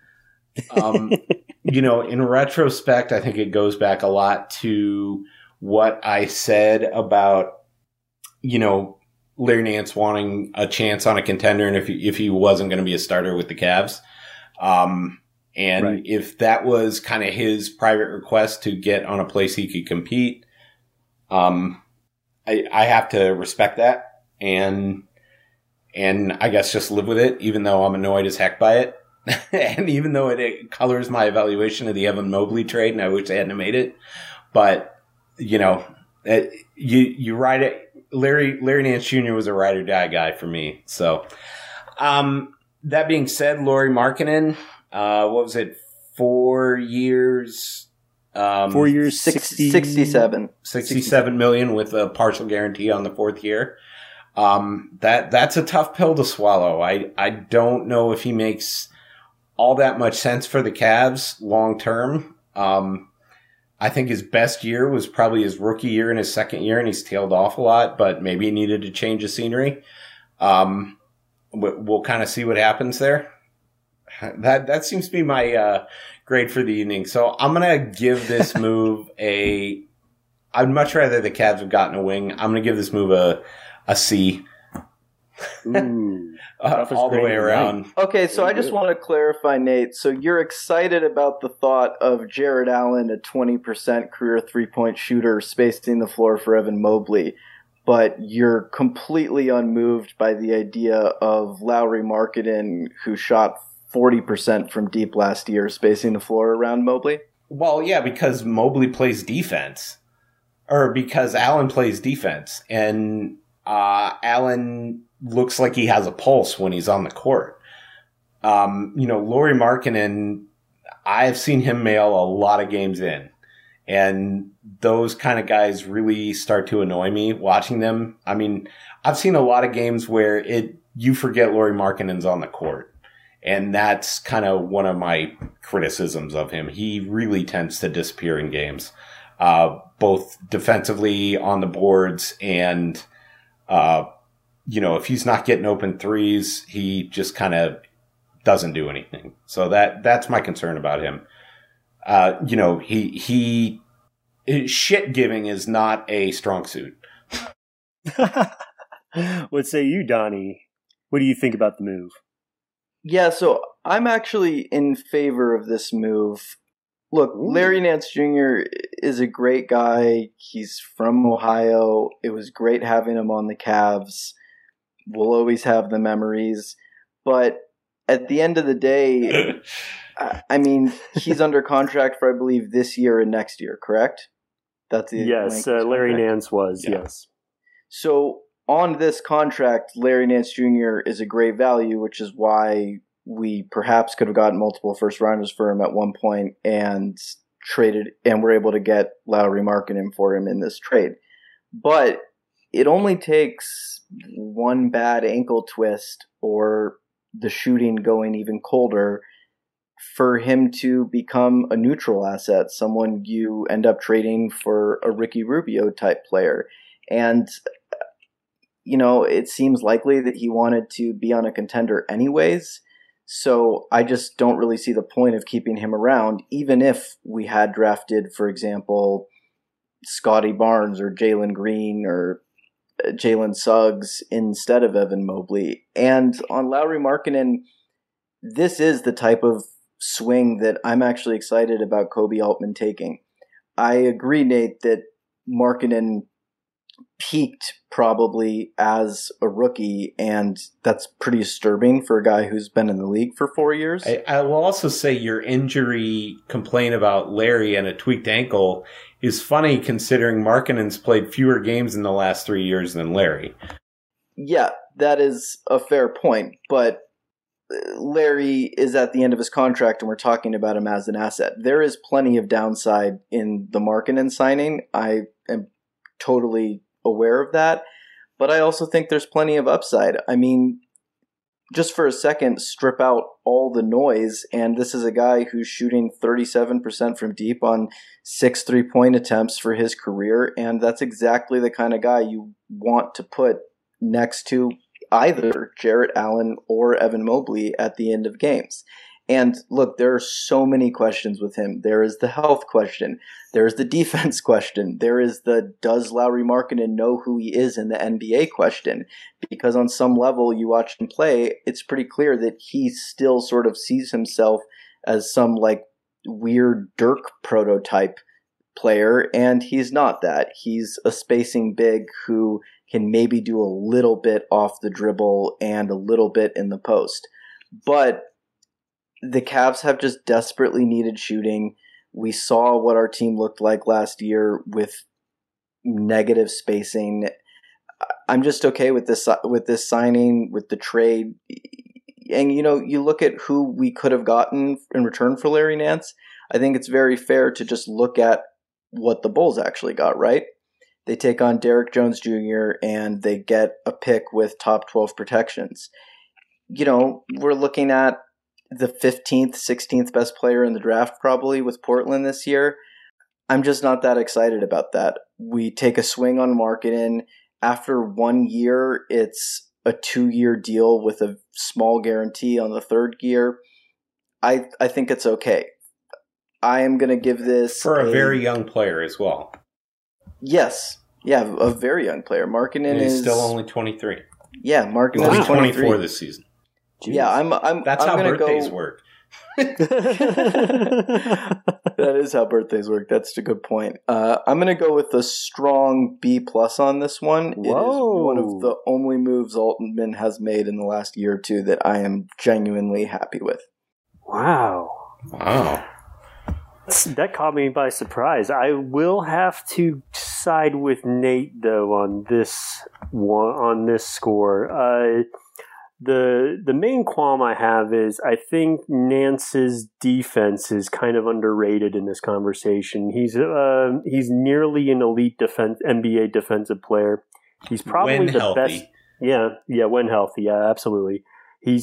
In retrospect, I think it goes back a lot to what I said about, Larry Nance wanting a chance on a contender, and if he wasn't going to be a starter with the Cavs. If that was kind of his private request to get on a place he could compete, I have to respect that and I guess just live with it, even though I'm annoyed as heck by it. And even though it colors my evaluation of the Evan Mobley trade, and I wish they hadn't made it. But, you ride it. Larry Nance Jr. was a ride or die guy for me. So, that being said, Lauri Markkanen, what was it? 4 years? 4 years, 67 million with a partial guarantee on the 4th year. That's a tough pill to swallow. I don't know if he makes all that much sense for the Cavs long term. I think his best year was probably his rookie year and his second year, and he's tailed off a lot, but maybe he needed to change the scenery. We'll kind of see what happens there. That seems to be my grade for the evening. So I'm going to give this move I'd much rather the Cavs have gotten a wing. I'm going to give this move a C. Ooh, all the way around. Okay, so I just want to clarify, Nate. So you're excited about the thought of Jarrett Allen, a 20% career three-point shooter, spacing the floor for Evan Mobley, but you're completely unmoved by the idea of Lauri Markkanen, who shot 40% from deep last year, spacing the floor around Mobley? Well, yeah, because Mobley plays defense. Or because Allen plays defense. And Allen looks like he has a pulse when he's on the court. Lauri Markkanen, I've seen him mail a lot of games in. And those kind of guys really start to annoy me watching them. I mean, I've seen a lot of games where you forget Lauri Markkanen's on the court. And that's kind of one of my criticisms of him. He really tends to disappear in games, both defensively on the boards and, if he's not getting open threes, he just kind of doesn't do anything. So that's my concern about him. Shit giving is not a strong suit. What say you, Donnie? What do you think about the move? Yeah, so I'm actually in favor of this move. Look, Larry Nance Jr. is a great guy. He's from Ohio. It was great having him on the Cavs. We'll always have the memories. But at the end of the day, he's under contract for, I believe, this year and next year, correct? That's the yes, Larry Nance was, yeah. Yes. So on this contract, Larry Nance Jr. is a great value, which is why we perhaps could have gotten multiple first rounders for him at one point and traded, and were able to get Lauri Markkanen for him in this trade. But it only takes one bad ankle twist or the shooting going even colder for him to become a neutral asset, someone you end up trading for a Ricky Rubio type player. And it seems likely that he wanted to be on a contender anyways. So I just don't really see the point of keeping him around, even if we had drafted, for example, Scotty Barnes or Jalen Green or Jalen Suggs instead of Evan Mobley. And on Lauri Markkanen, this is the type of swing that I'm actually excited about Kobe Altman taking. I agree, Nate, that Markkanen peaked probably as a rookie, and that's pretty disturbing for a guy who's been in the league for 4 years. I will also say your injury complaint about Larry and a tweaked ankle is funny considering Markkanen's played fewer games in the last 3 years than Larry. Yeah, that is a fair point, but Larry is at the end of his contract and we're talking about him as an asset. There is plenty of downside in the Markkanen signing. I am totally aware of that, but I also think there's plenty of upside. I mean, just for a second, strip out all the noise, and this is a guy who's shooting 37% from deep on 6 3-point attempts for his career, and that's exactly the kind of guy you want to put next to either Jarrett Allen or Evan Mobley at the end of games. And look, there are so many questions with him. There is the health question. There is the defense question. There is the does Lauri Markkanen know who he is in the NBA question. Because on some level, you watch him play, it's pretty clear that he still sort of sees himself as some like weird Dirk prototype player, and he's not that. He's a spacing big who can maybe do a little bit off the dribble and a little bit in the post. But the Cavs have just desperately needed shooting. We saw what our team looked like last year with negative spacing. I'm just okay with this signing, with the trade. And, you look at who we could have gotten in return for Larry Nance. I think it's very fair to just look at what the Bulls actually got, right? They take on Derrick Jones Jr. and they get a pick with top 12 protections. We're looking at the 15th, 16th best player in the draft probably with Portland this year. I'm just not that excited about that. We take a swing on Markkanen. After 1 year, it's a 2-year deal with a small guarantee on the third year. I think it's okay. I am going to give this for a very young player as well. Yes. Yeah, a very young player. Markkanen is still only 23. Yeah, Markkanen is 24 this season. Jeez. Yeah, That's I'm how gonna birthdays work. That is how birthdays work. That's a good point. I'm going to go with a strong B+ on this one. Whoa. It is one of the only moves Altman has made in the last year or two that I am genuinely happy with. Wow. That caught me by surprise. I will have to side with Nate though on this score. The main qualm I have is I think Nance's defense is kind of underrated in this conversation. He's he's nearly an elite NBA defensive player. He's probably when the healthy. best. Yeah, when healthy. Yeah, absolutely. He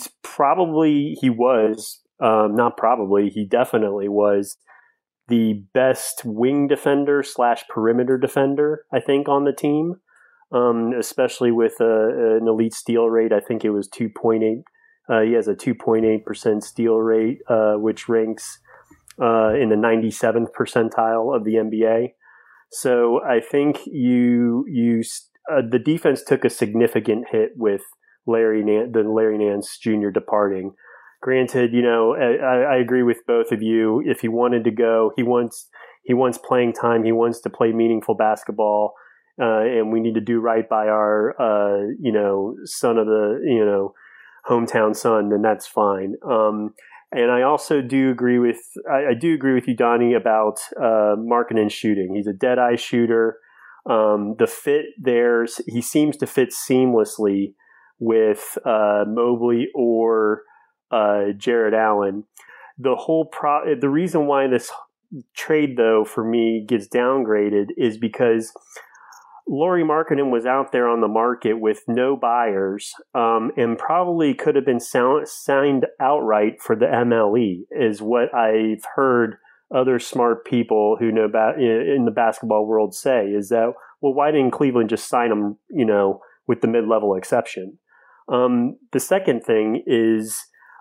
definitely was the best wing defender / perimeter defender, I think, on the team. Especially with an elite steal rate. I think it was 2.8. He has a 2.8% steal rate, which ranks in the 97th percentile of the NBA. So I think the defense took a significant hit with the Larry Nance Jr. departing. Granted, I agree with both of you. If he wanted to go, he wants playing time. He wants to play meaningful basketball. And we need to do right by our, son of the, hometown son, then that's fine. And I also do agree with you, Donnie, about Markkanen shooting. He's a dead-eye shooter. The fit there, he seems to fit seamlessly with Mobley or Jarrett Allen. The reason why this trade, though, for me gets downgraded is because Lauri Markkanen was out there on the market with no buyers, and probably could have been signed outright for the MLE, is what I've heard other smart people who know about in the basketball world say. Is that, well, why didn't Cleveland just sign him, with the mid-level exception. The second thing is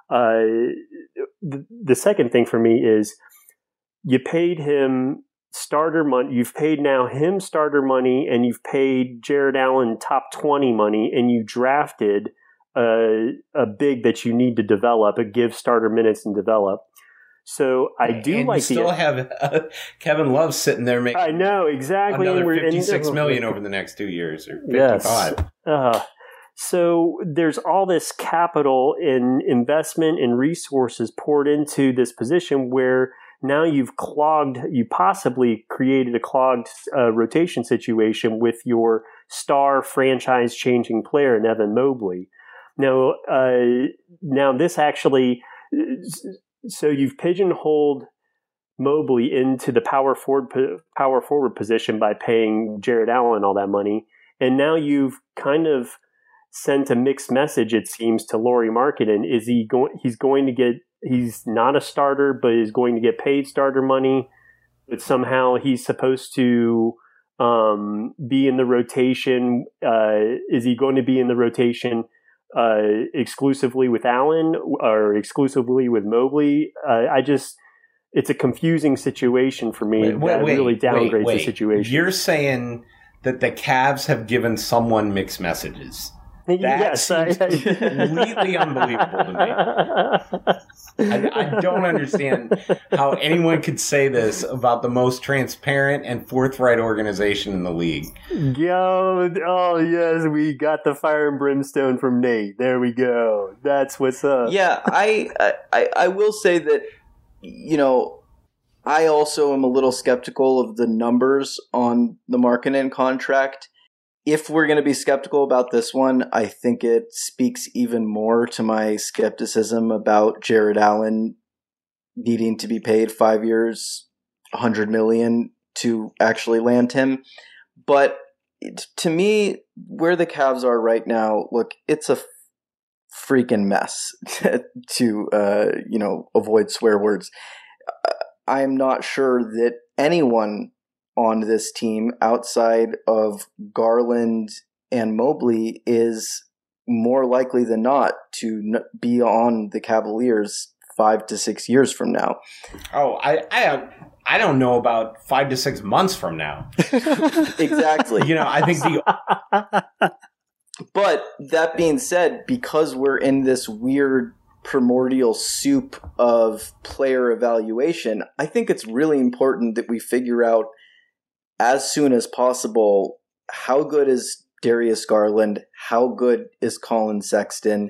the second thing for me is you paid him starter money. You've paid now him starter money, and you've paid Jared Allen top 20 money, and you drafted a big that you need to develop, give starter minutes and develop. So I do and like you still have Kevin Love sitting there making. I know exactly another $56 million over the next 2 years, or 55. Yes. So there's all this capital in investment and resources poured into this position where now you possibly created a clogged rotation situation with your star franchise changing player in Evan Mobley. Now this actually, so you've pigeonholed Mobley into the power forward position by paying Jared Allen all that money, and now you've kind of sent a mixed message, it seems, to Lauri Markkanen. Is he's not a starter, but is going to get paid starter money, but somehow he's supposed to be in the rotation. Is he going to be in the rotation exclusively with Allen or exclusively with Mobley? It's a confusing situation for me. Really downgrades the situation. You're saying that the Cavs have given someone mixed messages. That seems completely unbelievable to me. I don't understand how anyone could say this about the most transparent and forthright organization in the league. Oh yes, we got the fire and brimstone from Nate. There we go. That's what's up. Yeah, I will say that, I also am a little skeptical of the numbers on the Markkanen contract. If we're going to be skeptical about this one, I think it speaks even more to my skepticism about Jared Allen needing to be paid 5 years, $100 million to actually land him. But to me, where the Cavs are right now, look, it's a freaking mess to, avoid swear words. I'm not sure that anyone on this team outside of Garland and Mobley is more likely than not to be on the Cavaliers 5 to 6 years from now. Oh, I don't know about 5 to 6 months from now. Exactly. I think But that being said, because we're in this weird primordial soup of player evaluation, I think it's really important that we figure out as soon as possible how good is Darius Garland, how good is Colin Sexton,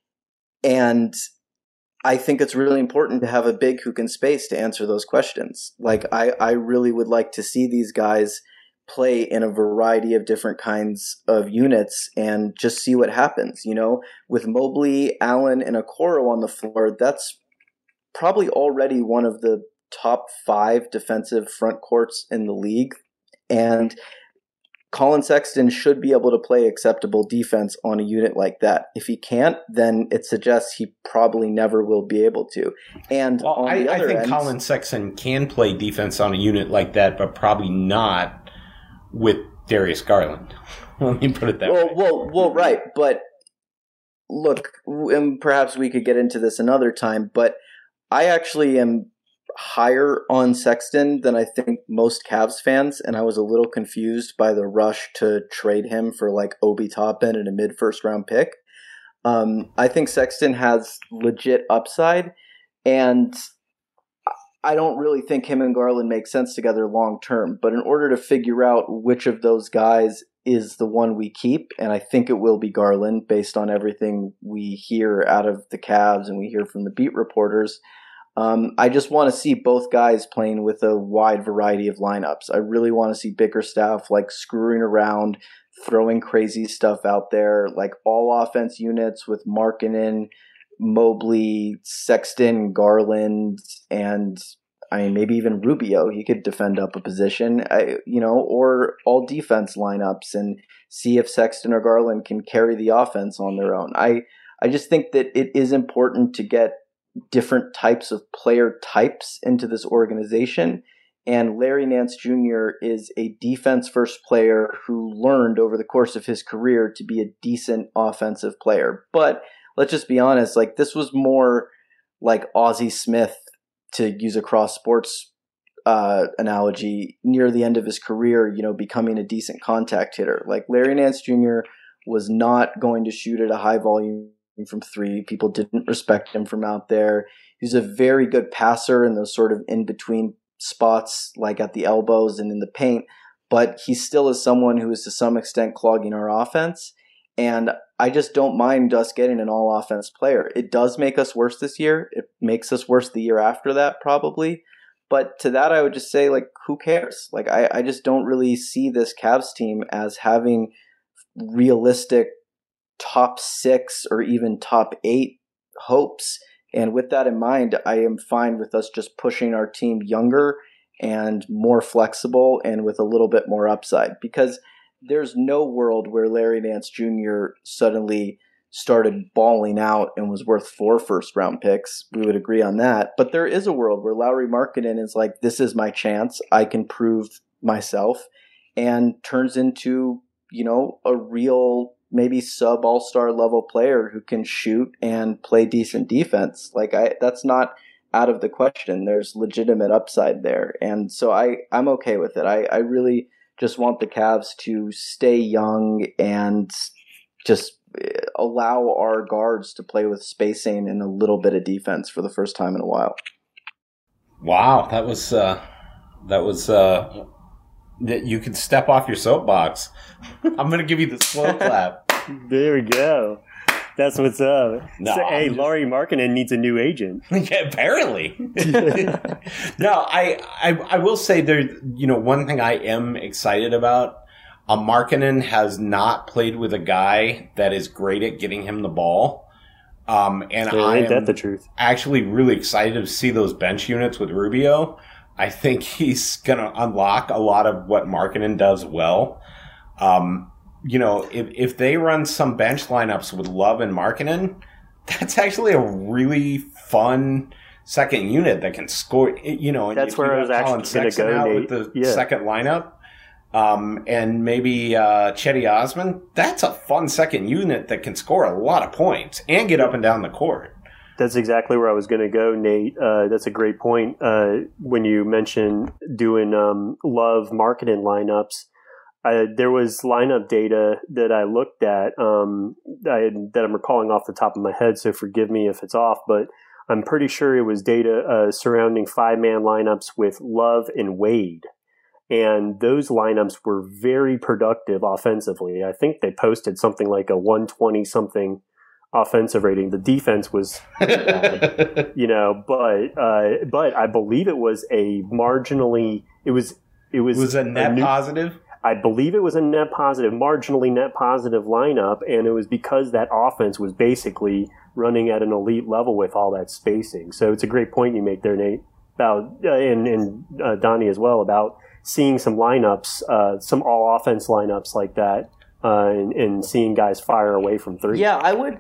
and I think it's really important to have a big who can space to answer those questions. Like, I really would like to see these guys play in a variety of different kinds of units and just see what happens. With Mobley, Allen, and Okoro on the floor, that's probably already one of the top 5 defensive front courts in the league. And Colin Sexton should be able to play acceptable defense on a unit like that. If he can't, then it suggests he probably never will be able to. And I think Colin Sexton can play defense on a unit like that, but probably not with Darius Garland. Let me put it that way. Well, right. But look, and perhaps we could get into this another time, but I actually am higher on Sexton than I think most Cavs fans, and I was a little confused by the rush to trade him for like Obi Toppin and a mid-first round pick. I think Sexton has legit upside, and I don't really think him and Garland make sense together long term. But in order to figure out which of those guys is the one we keep, and I think it will be Garland based on everything we hear out of the Cavs and we hear from the beat reporters, I just want to see both guys playing with a wide variety of lineups. I really want to see Bickerstaff like screwing around, throwing crazy stuff out there, like all offense units with Markkanen, Mobley, Sexton, Garland, and maybe even Rubio. He could defend up a position, or all defense lineups and see if Sexton or Garland can carry the offense on their own. I just think that it is important to get different types of player types into this organization And Larry Nance Jr. is a defense-first player who learned over the course of his career to be a decent offensive player. But let's just be honest, like this was more like Ozzie Smith, to use a cross sports analogy, near the end of his career, becoming a decent contact hitter. Like Larry Nance Jr. was not going to shoot at a high volume from three. People didn't respect him from out there. He's a very good passer in those sort of in-between spots, like at the elbows and in the paint, but he still is someone who is to some extent clogging our offense. And I just don't mind us getting an all-offense player. It does make us worse this year. It makes us worse the year after that, probably. But to that, I would just say, like, who cares? Like, I just don't really see this Cavs team as having realistic top 6 or even top 8 hopes. And with that in mind, I am fine with us just pushing our team younger and more flexible and with a little bit more upside, because there's no world where Larry Nance Jr. suddenly started balling out and was worth 4 first-round picks. We would agree on that. But there is a world where Lauri Markkanen is like, this is my chance. I can prove myself, and turns into, a real maybe sub all-star level player who can shoot and play decent defense. Like that's not out of the question. There's legitimate upside there. And so I'm okay with it. I really just want the Cavs to stay young and just allow our guards to play with spacing and a little bit of defense for the first time in a while. Wow. That was you could step off your soapbox. I'm going to give you the slow clap. There we go. That's what's up. No, so, hey, Lauri Markkanen needs a new agent. Yeah, apparently. No, I will say there. One thing I am excited about. Markkanen has not played with a guy that is great at getting him the ball. And ain't that the truth? Actually, really excited to see those bench units with Rubio. I think he's going to unlock a lot of what Markkanen does well. If they run some bench lineups with Love and Markkanen, that's actually a really fun second unit that can score. That's where I was actually going to go, Nate. With the second lineup, and maybe Chetty Osman. That's a fun second unit that can score a lot of points and get up and down the court. That's exactly where I was going to go, Nate. That's a great point. When you mentioned doing Love Markkanen lineups, there was lineup data that I looked at that I'm recalling off the top of my head, so forgive me if it's off, but I'm pretty sure it was data surrounding 5-man lineups with Love and Wade. And those lineups were very productive offensively. I think they posted something like a 120-something offensive rating. The defense was bad, but I believe it was a marginally – it was a net positive? I believe it was a marginally net positive lineup, and it was because that offense was basically running at an elite level with all that spacing. So it's a great point you make there, Nate, about and Donnie as well, about seeing some lineups, some all-offense lineups like that, and seeing guys fire away from three. Yeah, I would,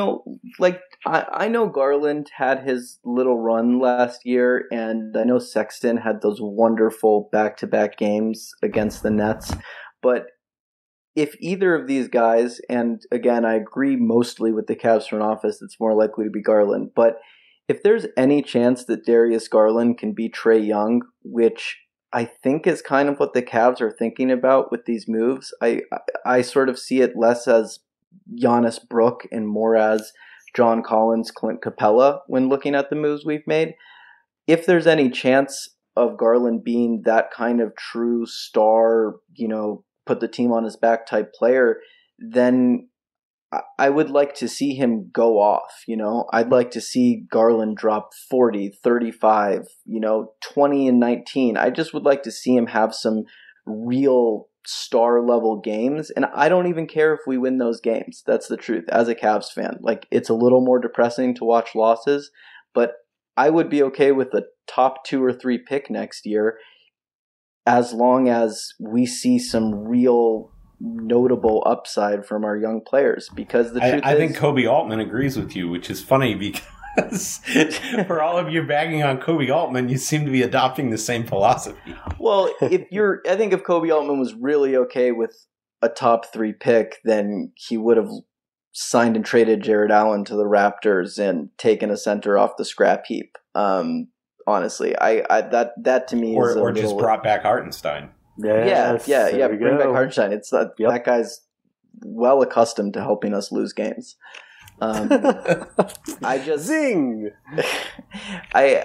I know Garland had his little run last year, and I know Sexton had those wonderful back-to-back games against the Nets. But if either of these guys, and again, I agree mostly with the Cavs front office, it's more likely to be Garland. But if there's any chance that Darius Garland can be Trae Young, which I think is kind of what the Cavs are thinking about with these moves, I sort of see it less as Giannis Brook and more as John Collins, Clint Capella when looking at the moves we've made. If there's any chance of Garland being that kind of true star, put the team on his back type player, then I would like to see him go off. I'd like to see Garland drop 40, 35, 20 and 19. I just would like to see him have some real star level games. And I don't even care if we win those games. That's the truth. As a Cavs fan, it's a little more depressing to watch losses, but I would be okay with a top 2 or 3 pick next year, as long as we see some real notable upside from our young players. Because the truth I think Kobe Altman agrees with you, which is funny For all of you bagging on Kobe Altman, you seem to be adopting the same philosophy. Well, I think if Kobe Altman was really okay with a top 3 pick, then he would have signed and traded Jared Allen to the Raptors and taken a center off the scrap heap. Honestly, that to me is or just brought back Hartenstein. Yeah. Bring back Hartenstein. It's that guy's well accustomed to helping us lose games. I just zing. I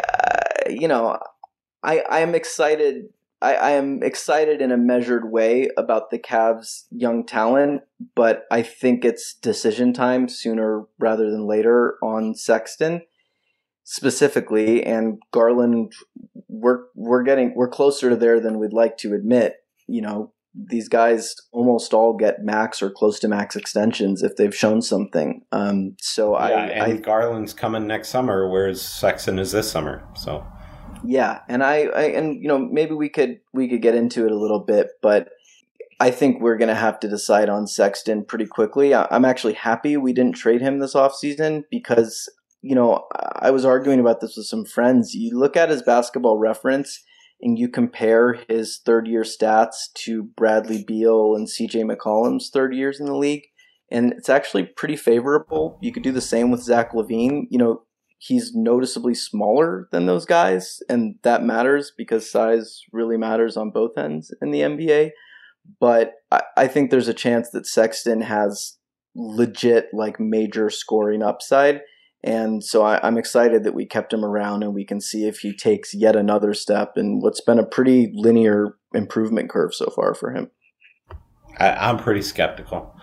am excited. I am excited in a measured way about the Cavs' young talent, but I think it's decision time sooner rather than later on Sexton specifically, and Garland. We're closer to there than we'd like to admit. These guys almost all get max or close to max extensions if they've shown something. Garland's coming next summer, whereas Sexton is this summer. So. Yeah, and maybe we could get into it a little bit, but I think we're going to have to decide on Sexton pretty quickly. I'm actually happy we didn't trade him this offseason because, I was arguing about this with some friends. You look at his Basketball Reference and you compare his third-year stats to Bradley Beal and CJ McCollum's third years in the league, and it's actually pretty favorable. You could do the same with Zach LaVine. He's noticeably smaller than those guys, and that matters because size really matters on both ends in the NBA. But I think there's a chance that Sexton has legit, major scoring upside. And so I'm excited that we kept him around and we can see if he takes yet another step in what's been a pretty linear improvement curve so far for him. I'm pretty skeptical.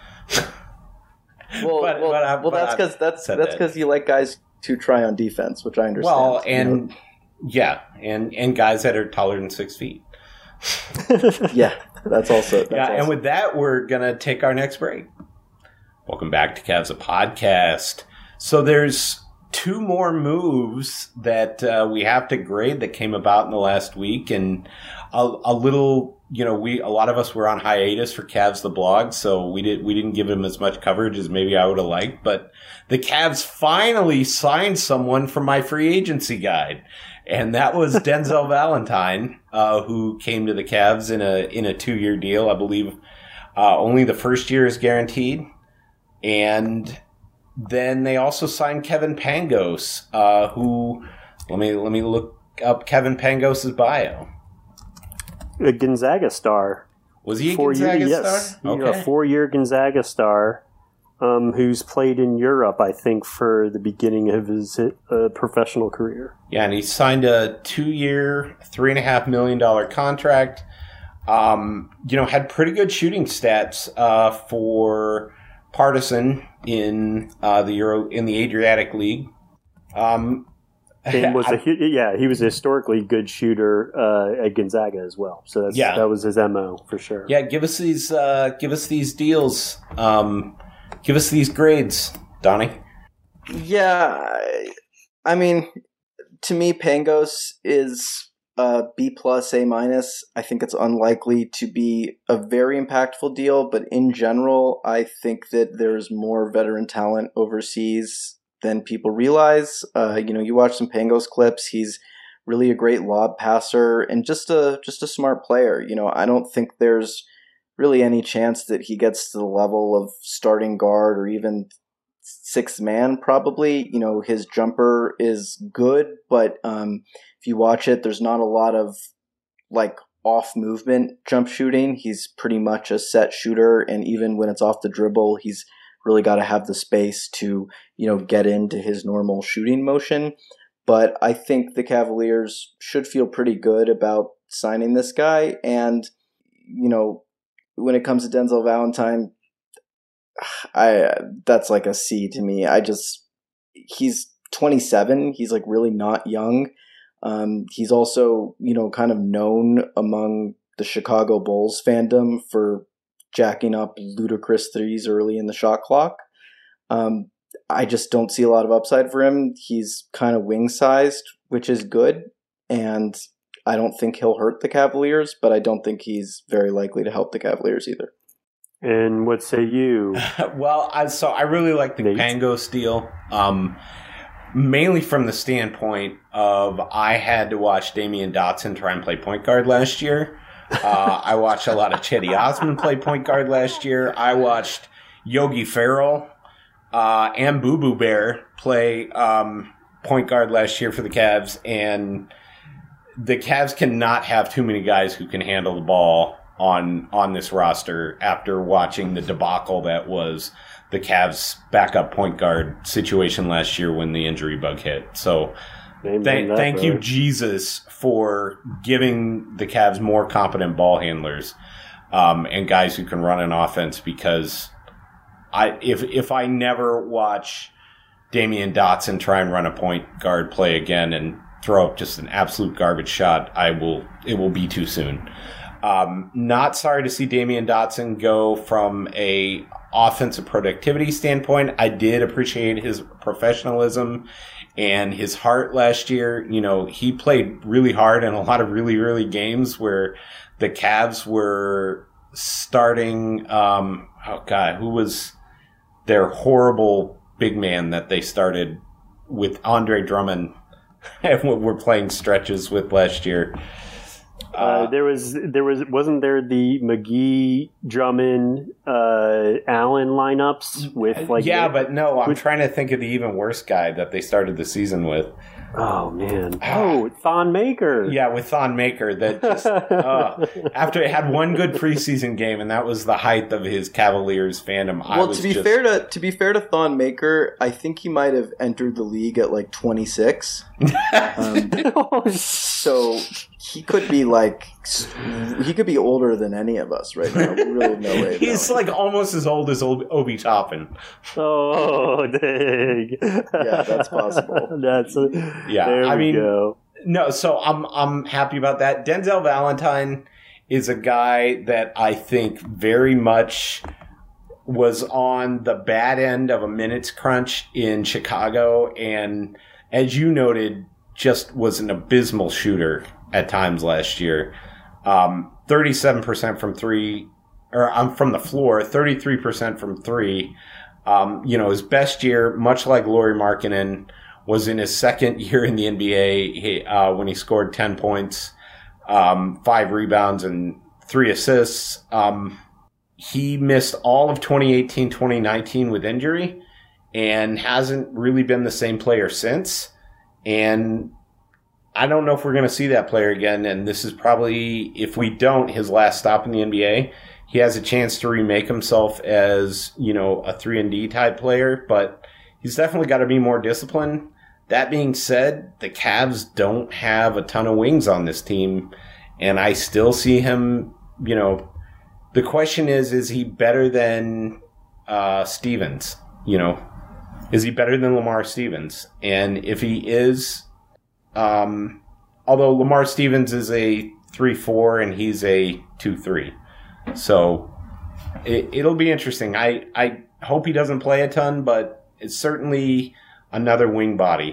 That's because you like guys to try on defense, which I understand. Well, and guys that are taller than 6 feet. Yeah, that's also. And with that, we're gonna take our next break. Welcome back to Cavs a Podcast. So there's 2 more moves that we have to grade that came about in the last week, and a little. A lot of us were on hiatus for Cavs the blog, so we didn't give him as much coverage as maybe I would have liked. But the Cavs finally signed someone from my free agency guide, and that was Denzel Valentine, who came to the Cavs in a 2-year deal. I believe only the first year is guaranteed, and then they also signed Kevin Pangos, who let me look up Kevin Pangos' bio. A Gonzaga star. Was he a Gonzaga star? Okay. A 4-year Gonzaga star who's played in Europe, I think, for the beginning of his professional career. Yeah, and he signed a 2-year, $3.5 million contract. Had pretty good shooting stats for Partizan in the Adriatic League. And he was a historically good shooter at Gonzaga as well. So that was his MO for sure. Yeah, give us these deals. Give us these grades, Donnie. Yeah, I mean, to me, Pangos is B+, A-. I think it's unlikely to be a very impactful deal, but in general, I think that there's more veteran talent overseas than people realize. You watch some Pangos clips. He's really a great lob passer and just a smart player. I don't think there's really any chance that he gets to the level of starting guard or even 6th man. Probably, his jumper is good, but if you watch it, there's not a lot of off movement jump shooting. He's pretty much a set shooter, and even when it's off the dribble, he's really got to have the space to, get into his normal shooting motion. But I think the Cavaliers should feel pretty good about signing this guy. And, when it comes to Denzel Valentine, that's like a C to me. He's 27. He's really not young. He's also, kind of known among the Chicago Bulls fandom for jacking up ludicrous threes early in the shot clock. I just don't see a lot of upside for him. He's kind of wing-sized, which is good, and I don't think he'll hurt the Cavaliers, but I don't think he's very likely to help the Cavaliers either. And what say you? Well, I really like the Pangos deal. mainly from the standpoint of I had to watch Damian Dotson try and play point guard last year. I watched a lot of Cedi Osman play point guard last year. I watched Yogi Ferrell and Boo Boo Bear play point guard last year for the Cavs, and the Cavs cannot have too many guys who can handle the ball on this roster after watching the debacle that was the Cavs' backup point guard situation last year when the injury bug hit. So thank you, Jesus, for giving the Cavs more competent ball handlers and guys who can run an offense, because if I never watch Damian Dotson try and run a point guard play again and throw up just an absolute garbage shot, it will be too soon. Not sorry to see Damian Dotson go from a offensive productivity standpoint. I did appreciate his professionalism and his heart last year. You know, he played really hard in a lot of really early games where the Cavs were starting, who was their horrible big man that they started with Andre Drummond and were playing stretches with last year. Wasn't there the McGee, Drummond, Allen lineups with but no, I'm trying to think of the even worse guy that they started the season with. Oh man! Thon Maker. Yeah, with Thon Maker. That just after it had one good preseason game, and that was the height of his Cavaliers fandom. Well, to be fair to Thon Maker, I think he might have entered the league at like 26. So he could be older than any of us right now. We really have no way. He's like almost as old as Obi Toppin. Oh, dang! Yeah, that's possible. There we go. No, so I'm happy about that. Denzel Valentine is a guy that I think very much was on the bad end of a minutes crunch in Chicago, and as you noted, just was an abysmal shooter at times last year. 37% from three, or from the floor, 33% from three. His best year, much like Lauri Markkanen, was in his second year in the NBA when he scored 10 points, 5 rebounds, and 3 assists. He missed all of 2018, 2019 with injury and hasn't really been the same player since. And I don't know if we're going to see that player again. And this is probably, if we don't, his last stop in the NBA. He has a chance to remake himself as, a 3-and-D type player, but he's definitely got to be more disciplined. That being said, the Cavs don't have a ton of wings on this team, and I still see him, the question is he better than Stevens? Is he better than Lamar Stevens? And if he is, although Lamar Stevens is a 3-4 and he's a 2-3. So it'll be interesting. I hope he doesn't play a ton, but it's certainly another wing body.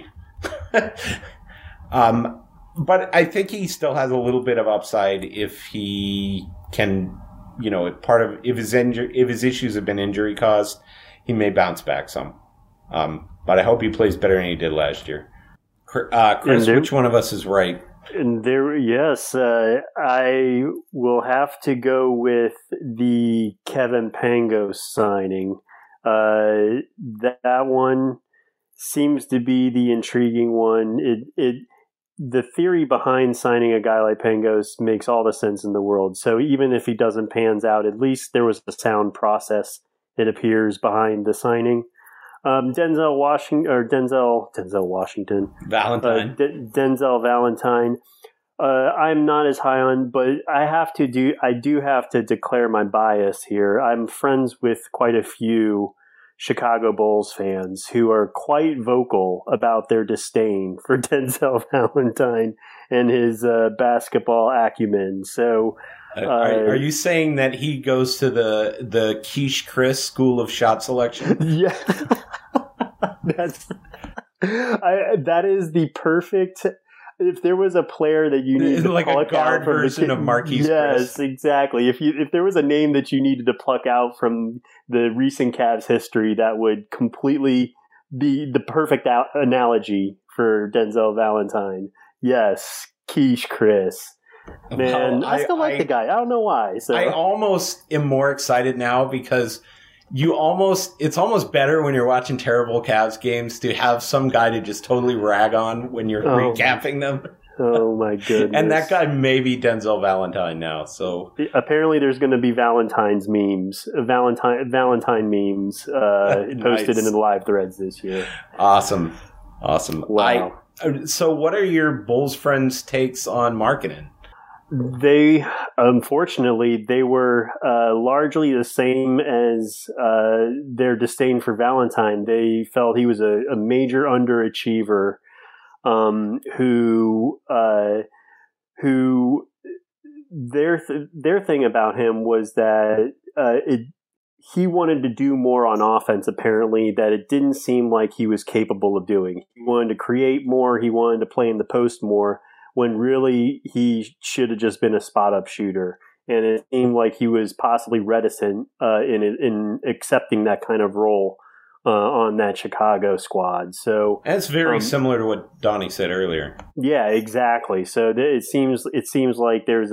But I think he still has a little bit of upside if he can, if his issues have been injury caused, he may bounce back some. But I hope he plays better than he did last year. Chris, which one of us is right? And I will have to go with the Kevin Pangos signing. That one seems to be the intriguing one. The theory behind signing a guy like Pangos makes all the sense in the world. So even if he doesn't pans out, at least there was a sound process, it appears, behind the signing. Denzel Valentine. I'm not as high on, but I do have to declare my bias here. I'm friends with quite a few Chicago Bulls fans who are quite vocal about their disdain for Denzel Valentine and his basketball acumen. So, are you saying that he goes to the Keish Chris School of Shot Selection? Yeah, that is the perfect. If there was a player that you needed to like pluck a guard out from version of Marquise yes, Chris. Exactly. If there was a name that you needed to pluck out from the recent Cavs history that would completely the perfect analogy for Denzel Valentine. Yes, quiche Chris. Man, I still like the guy. I don't know why. So I almost am more excited now because it's almost better when you're watching terrible Cavs games to have some guy to just totally rag on when you're recapping them. Oh my goodness. And that guy may be Denzel Valentine now. So apparently there's going to be Valentine memes posted into the live threads this year. Awesome. Wow. So what are your Bulls friends' takes on Markkanen? They, unfortunately, they were largely the same as their disdain for Valentine. They felt he was a major underachiever who their thing about him was that he wanted to do more on offense, apparently, that it didn't seem like he was capable of doing. He wanted to create more. He wanted to play in the post more, when really he should have just been a spot-up shooter. And it seemed like he was possibly reticent in accepting that kind of role on that Chicago squad. So that's very similar to what Donnie said earlier. Yeah, exactly. So it seems like there's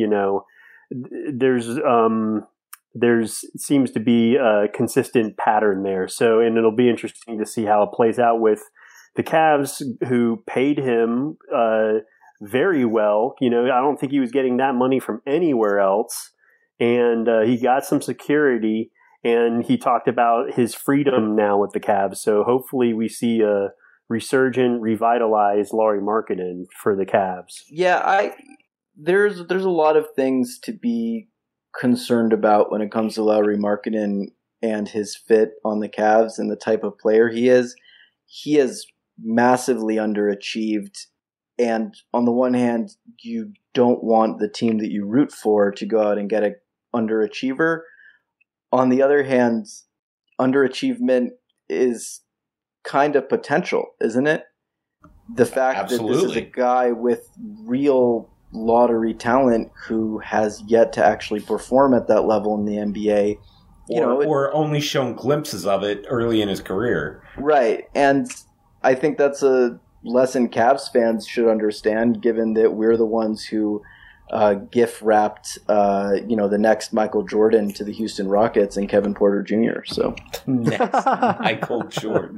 seems to be a consistent pattern there. So, and it'll be interesting to see how it plays out with the Cavs, who paid him very well. I don't think he was getting that money from anywhere else. And he got some security, and he talked about his freedom now with the Cavs. So hopefully we see a resurgent, revitalized Lauri Markkanen for the Cavs. Yeah, there's a lot of things to be concerned about when it comes to Lauri Markkanen and his fit on the Cavs and the type of player he is. He is massively underachieved. And on the one hand, you don't want the team that you root for to go out and get an underachiever. On the other hand, underachievement is kind of potential, isn't it? The fact that this is a guy with real lottery talent who has yet to actually perform at that level in the NBA. Or only shown glimpses of it early in his career. Right. And I think that's a lesson Cavs fans should understand, given that we're the ones who gift wrapped the next Michael Jordan to the Houston Rockets and Kevin Porter Jr. So next Michael Jordan.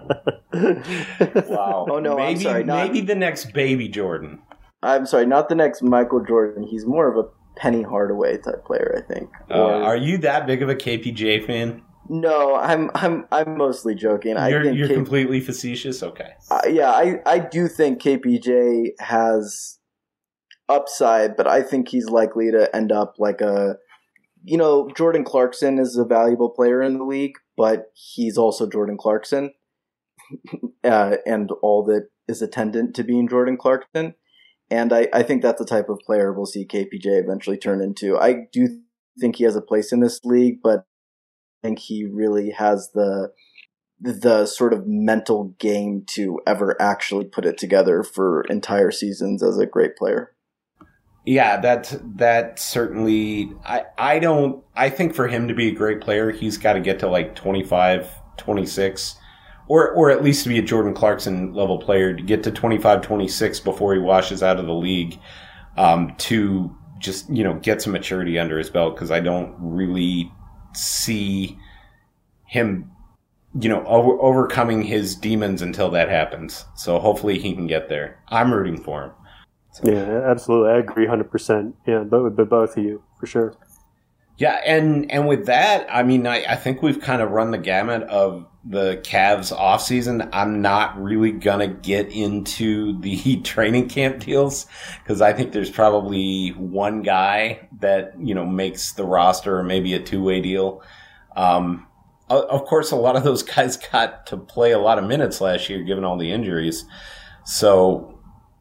Wow. Oh no, maybe, I'm sorry. Maybe the next baby Jordan. I'm sorry, not the next Michael Jordan. He's more of a Penny Hardaway type player, I think. Are you that big of a KPJ fan? No, I'm mostly joking. You're completely facetious? Okay. I do think KPJ has upside, but I think he's likely to end up like Jordan Clarkson is a valuable player in the league, but he's also Jordan Clarkson and all that is attendant to being Jordan Clarkson. And I think that's the type of player we'll see KPJ eventually turn into. I do think he has a place in this league, but I think he really has the sort of mental game to ever actually put it together for entire seasons as a great player. Yeah, that certainly. I think for him to be a great player, he's got to get to like 25, 26. Or at least to be a Jordan Clarkson level player, to get to 25, 26 before he washes out of the league, to just, get some maturity under his belt, because I don't really see him, overcoming his demons until that happens. So hopefully he can get there. I'm rooting for him. So. Yeah, absolutely. I agree 100%. Yeah, both of you, for sure. Yeah, and with that, I mean, I think we've kind of run the gamut of the Cavs offseason. I'm not really going to get into the training camp deals, because I think there's probably one guy that, makes the roster, or maybe a two-way deal. Of course, a lot of those guys got to play a lot of minutes last year, given all the injuries. So,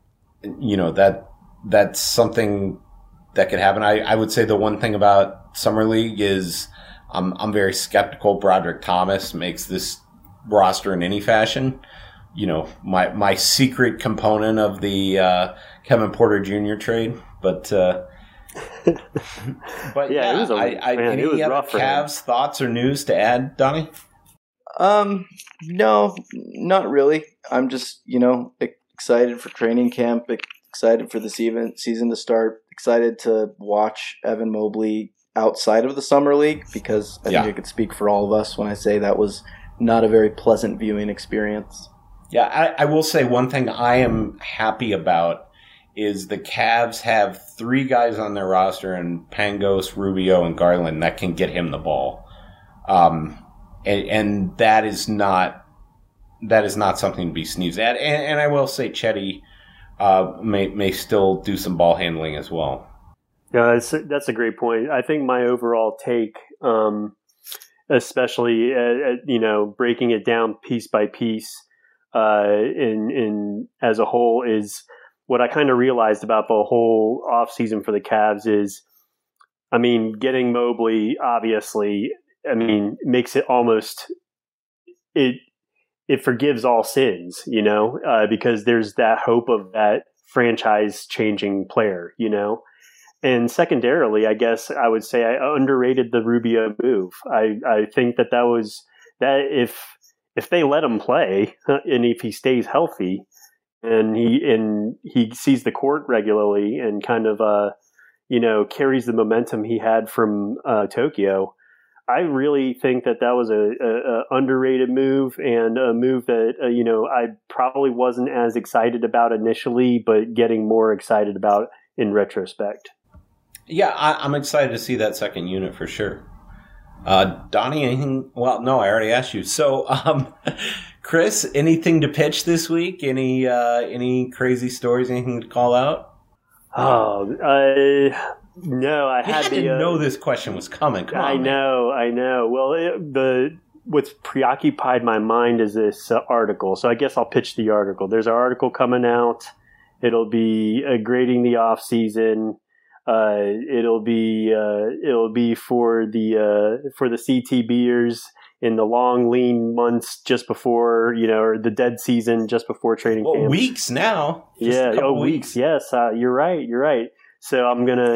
that's something that could happen. I would say the one thing about Summer League is I'm very skeptical Broderick Thomas makes this roster in any fashion. My secret component of the Kevin Porter Jr. trade, but yeah, it was any other Cavs thoughts or news to add, Donnie? No, not really. I'm just, excited for training camp, excited for the season to start, excited to watch Evan Mobley outside of the Summer League, because I think I could speak for all of us when I say that was not a very pleasant viewing experience. Yeah, I will say one thing I am happy about is the Cavs have 3 guys on their roster, and Pangos, Rubio, and Garland, that can get him the ball. And that is not something to be sneezed at. And I will say Chetty may still do some ball handling as well. Yeah, that's a great point. I think my overall take, especially breaking it down piece by piece, in as a whole, is what I kind of realized about the whole offseason for the Cavs is, I mean, getting Mobley obviously, makes it almost it forgives all sins, because there's that hope of that franchise changing player, And secondarily, I guess I would say I underrated the Rubio move. I think that was that if they let him play and if he stays healthy and he sees the court regularly and kind of carries the momentum he had from Tokyo, I really think that was a underrated move, and a move that I probably wasn't as excited about initially, but getting more excited about in retrospect. Yeah, I'm excited to see that second unit for sure. Donnie, anything? Well, no, I already asked you. So, Chris, anything to pitch this week? Any crazy stories? Anything to call out? No, I had to know this question was coming. Come on, I know. Well, what's preoccupied my mind is this article. So I guess I'll pitch the article. There's an article coming out. It'll be grading the off season. It'll be for the CTBers in the long, lean months just before, or the dead season just before training camp. Weeks now. Yeah. Weeks. Yes. You're right. So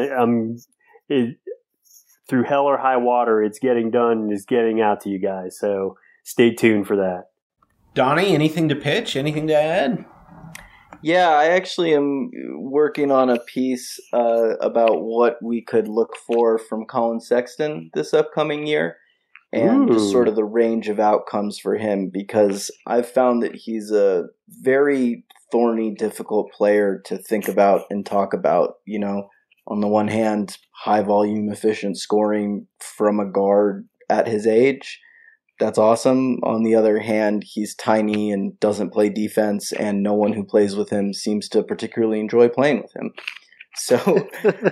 through hell or high water, it's getting done and it's getting out to you guys. So stay tuned for that. Donnie, anything to pitch? Anything to add? Yeah, I actually am working on a piece about what we could look for from Colin Sexton this upcoming year, and just sort of the range of outcomes for him, because I've found that he's a very thorny, difficult player to think about and talk about. On the one hand, high volume, efficient scoring from a guard at his age. That's awesome. On the other hand, he's tiny and doesn't play defense, and no one who plays with him seems to particularly enjoy playing with him. So,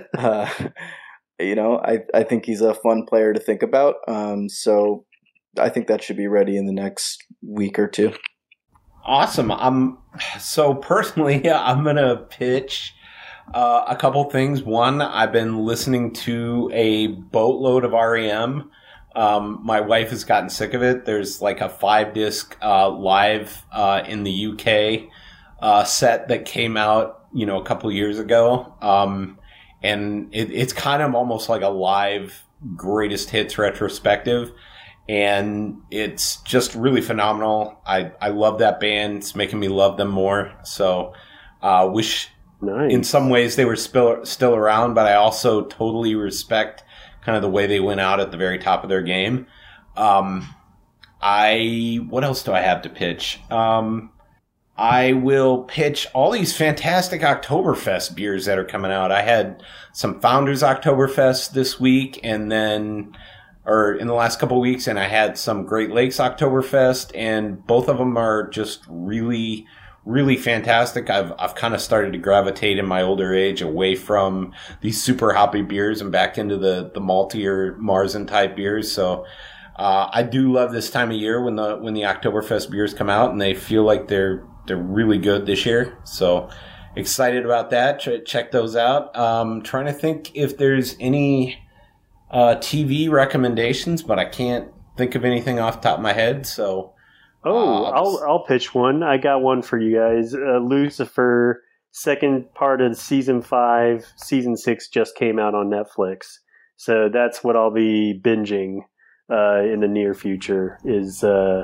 I think he's a fun player to think about. So I think that should be ready in the next week or two. Awesome. So personally, I'm going to pitch a couple things. One, I've been listening to a boatload of REM. My wife has gotten sick of it. There's like a 5-disc live in the UK set that came out, a couple years ago. And it's kind of almost like a live greatest hits retrospective. And it's just really phenomenal. I love that band. It's making me love them more. So wish in some ways they were still around, but I also totally respect kind of the way they went out at the very top of their game. What else do I have to pitch? I will pitch all these fantastic Oktoberfest beers that are coming out. I had some Founders Oktoberfest this week, and then, or in the last couple of weeks, and I had some Great Lakes Oktoberfest, and both of them are just really, really fantastic. I've kind of started to gravitate in my older age away from these super hoppy beers and back into the maltier Marzen type beers. So I do love this time of year when the Oktoberfest beers come out, and they feel like they're really good this year. So excited about that. Check those out. Trying to think if there's any TV recommendations, but I can't think of anything off the top of my head. So I'll pitch one. I got one for you guys. Lucifer, second part of season 5, season 6 just came out on Netflix. So that's what I'll be binging in the near future. Is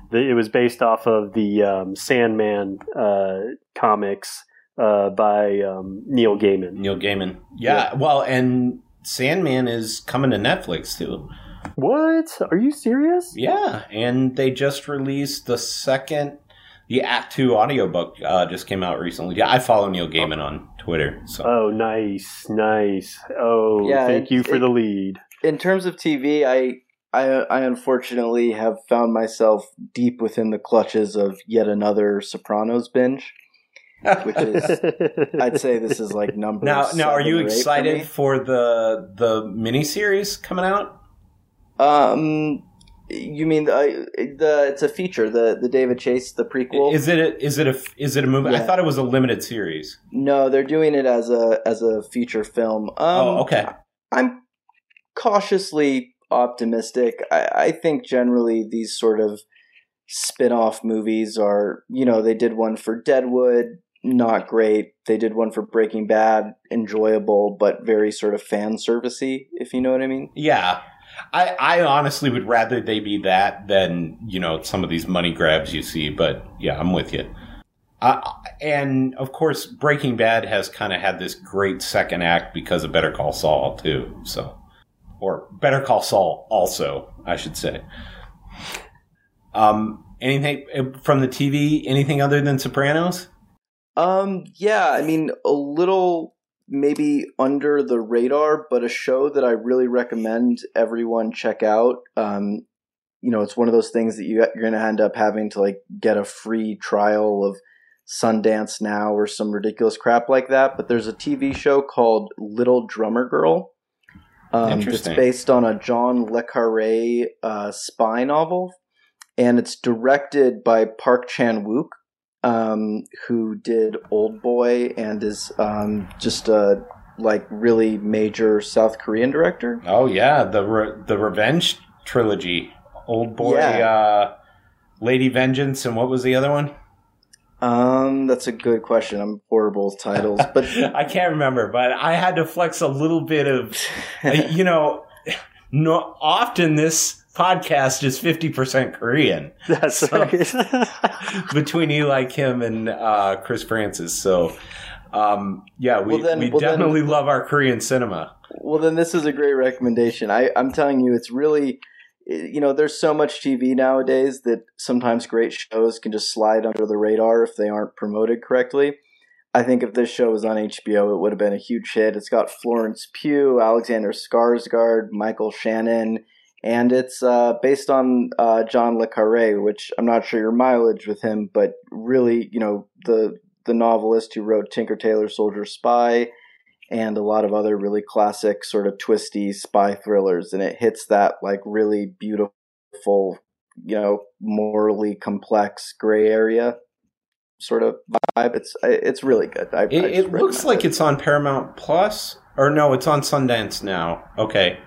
It was based off of the Sandman comics by Neil Gaiman. Neil Gaiman. Yeah, well, and Sandman is coming to Netflix, too. What? Are you serious? Yeah, and they just released the Act 2 audiobook just came out recently. Yeah, I follow Neil Gaiman on Twitter. So. Oh, nice. Oh, yeah, thank you for the lead. In terms of TV, I unfortunately have found myself deep within the clutches of yet another Sopranos binge, which is, I'd say this is like number. Now, are you excited for the miniseries coming out? You mean it's a feature, the David Chase, the prequel? Is it a movie? Yeah. I thought it was a limited series. No, they're doing it as a feature film. Okay. I'm cautiously optimistic. I think generally these sort of spin-off movies are, they did one for Deadwood, not great. They did one for Breaking Bad, enjoyable, but very sort of fan servicey, if you know what I mean. Yeah. I honestly would rather they be that than, some of these money grabs you see. But, yeah, I'm with you. And, of course, Breaking Bad has kind of had this great second act because of Better Call Saul, too. So, or Better Call Saul also, I should say. Anything from the TV, anything other than Sopranos? Yeah, I mean, a little maybe under the radar, but a show that I really recommend everyone check out. It's one of those things that you're going to end up having to like get a free trial of Sundance Now or some ridiculous crap like that. But there's a TV show called Little Drummer Girl. It's based on a John le Carré spy novel, and it's directed by Park Chan-wook, who did Old Boy and is just a really major South Korean director. Oh yeah, the Revenge trilogy, Old Boy, Lady Vengeance, and what was the other one? That's a good question. I'm horrible with titles, but I can't remember. But I had to flex a little bit of, often this podcast is 50% Korean. That's right. Between Eli Kim and Chris Francis. So, we definitely love our Korean cinema. Well, then this is a great recommendation. I'm telling you, it's really, there's so much TV nowadays that sometimes great shows can just slide under the radar if they aren't promoted correctly. I think if this show was on HBO, it would have been a huge hit. It's got Florence Pugh, Alexander Skarsgård, Michael Shannon, and it's based on John le Carré, which I'm not sure your mileage with him, but really, the novelist who wrote Tinker Tailor Soldier Spy and a lot of other really classic sort of twisty spy thrillers. And it hits that like really beautiful, morally complex gray area sort of vibe. It's really good. It looks like it's on Paramount Plus, or no, it's on Sundance Now. Okay.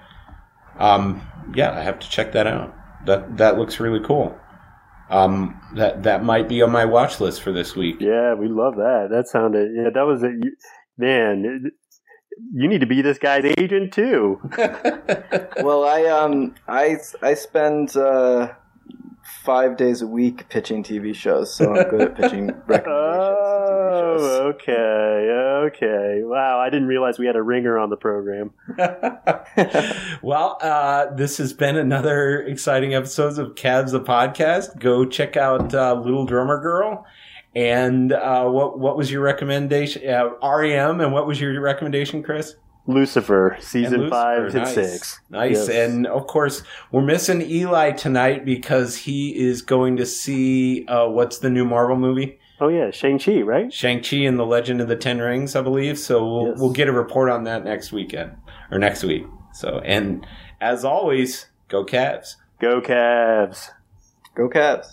Yeah, I have to check that out. That looks really cool. That might be on my watch list for this week. Yeah, we love that. That sounded, that was it. Man, you need to be this guy's agent too. Well, I spend 5 days a week pitching TV shows, so I'm good at pitching recommendations. Oh, okay. Wow, I didn't realize we had a ringer on the program. Well, this has been another exciting episode of Cavs the Podcast. Go check out Little Drummer Girl. And what was your recommendation? REM, and what was your recommendation, Chris? Lucifer, season 5 and 6. Nice. Yes. And of course, we're missing Eli tonight because he is going to see what's the new Marvel movie? Oh yeah, Shang-Chi, right? Shang-Chi and the Legend of the Ten Rings, I believe. So we'll get a report on that next week. So, and as always, go Cavs. Go Cavs. Go Cavs.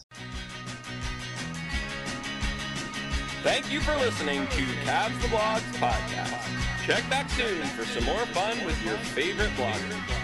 Thank you for listening to Cavs the Blogs podcast. Check back soon for some more fun with your favorite bloggers.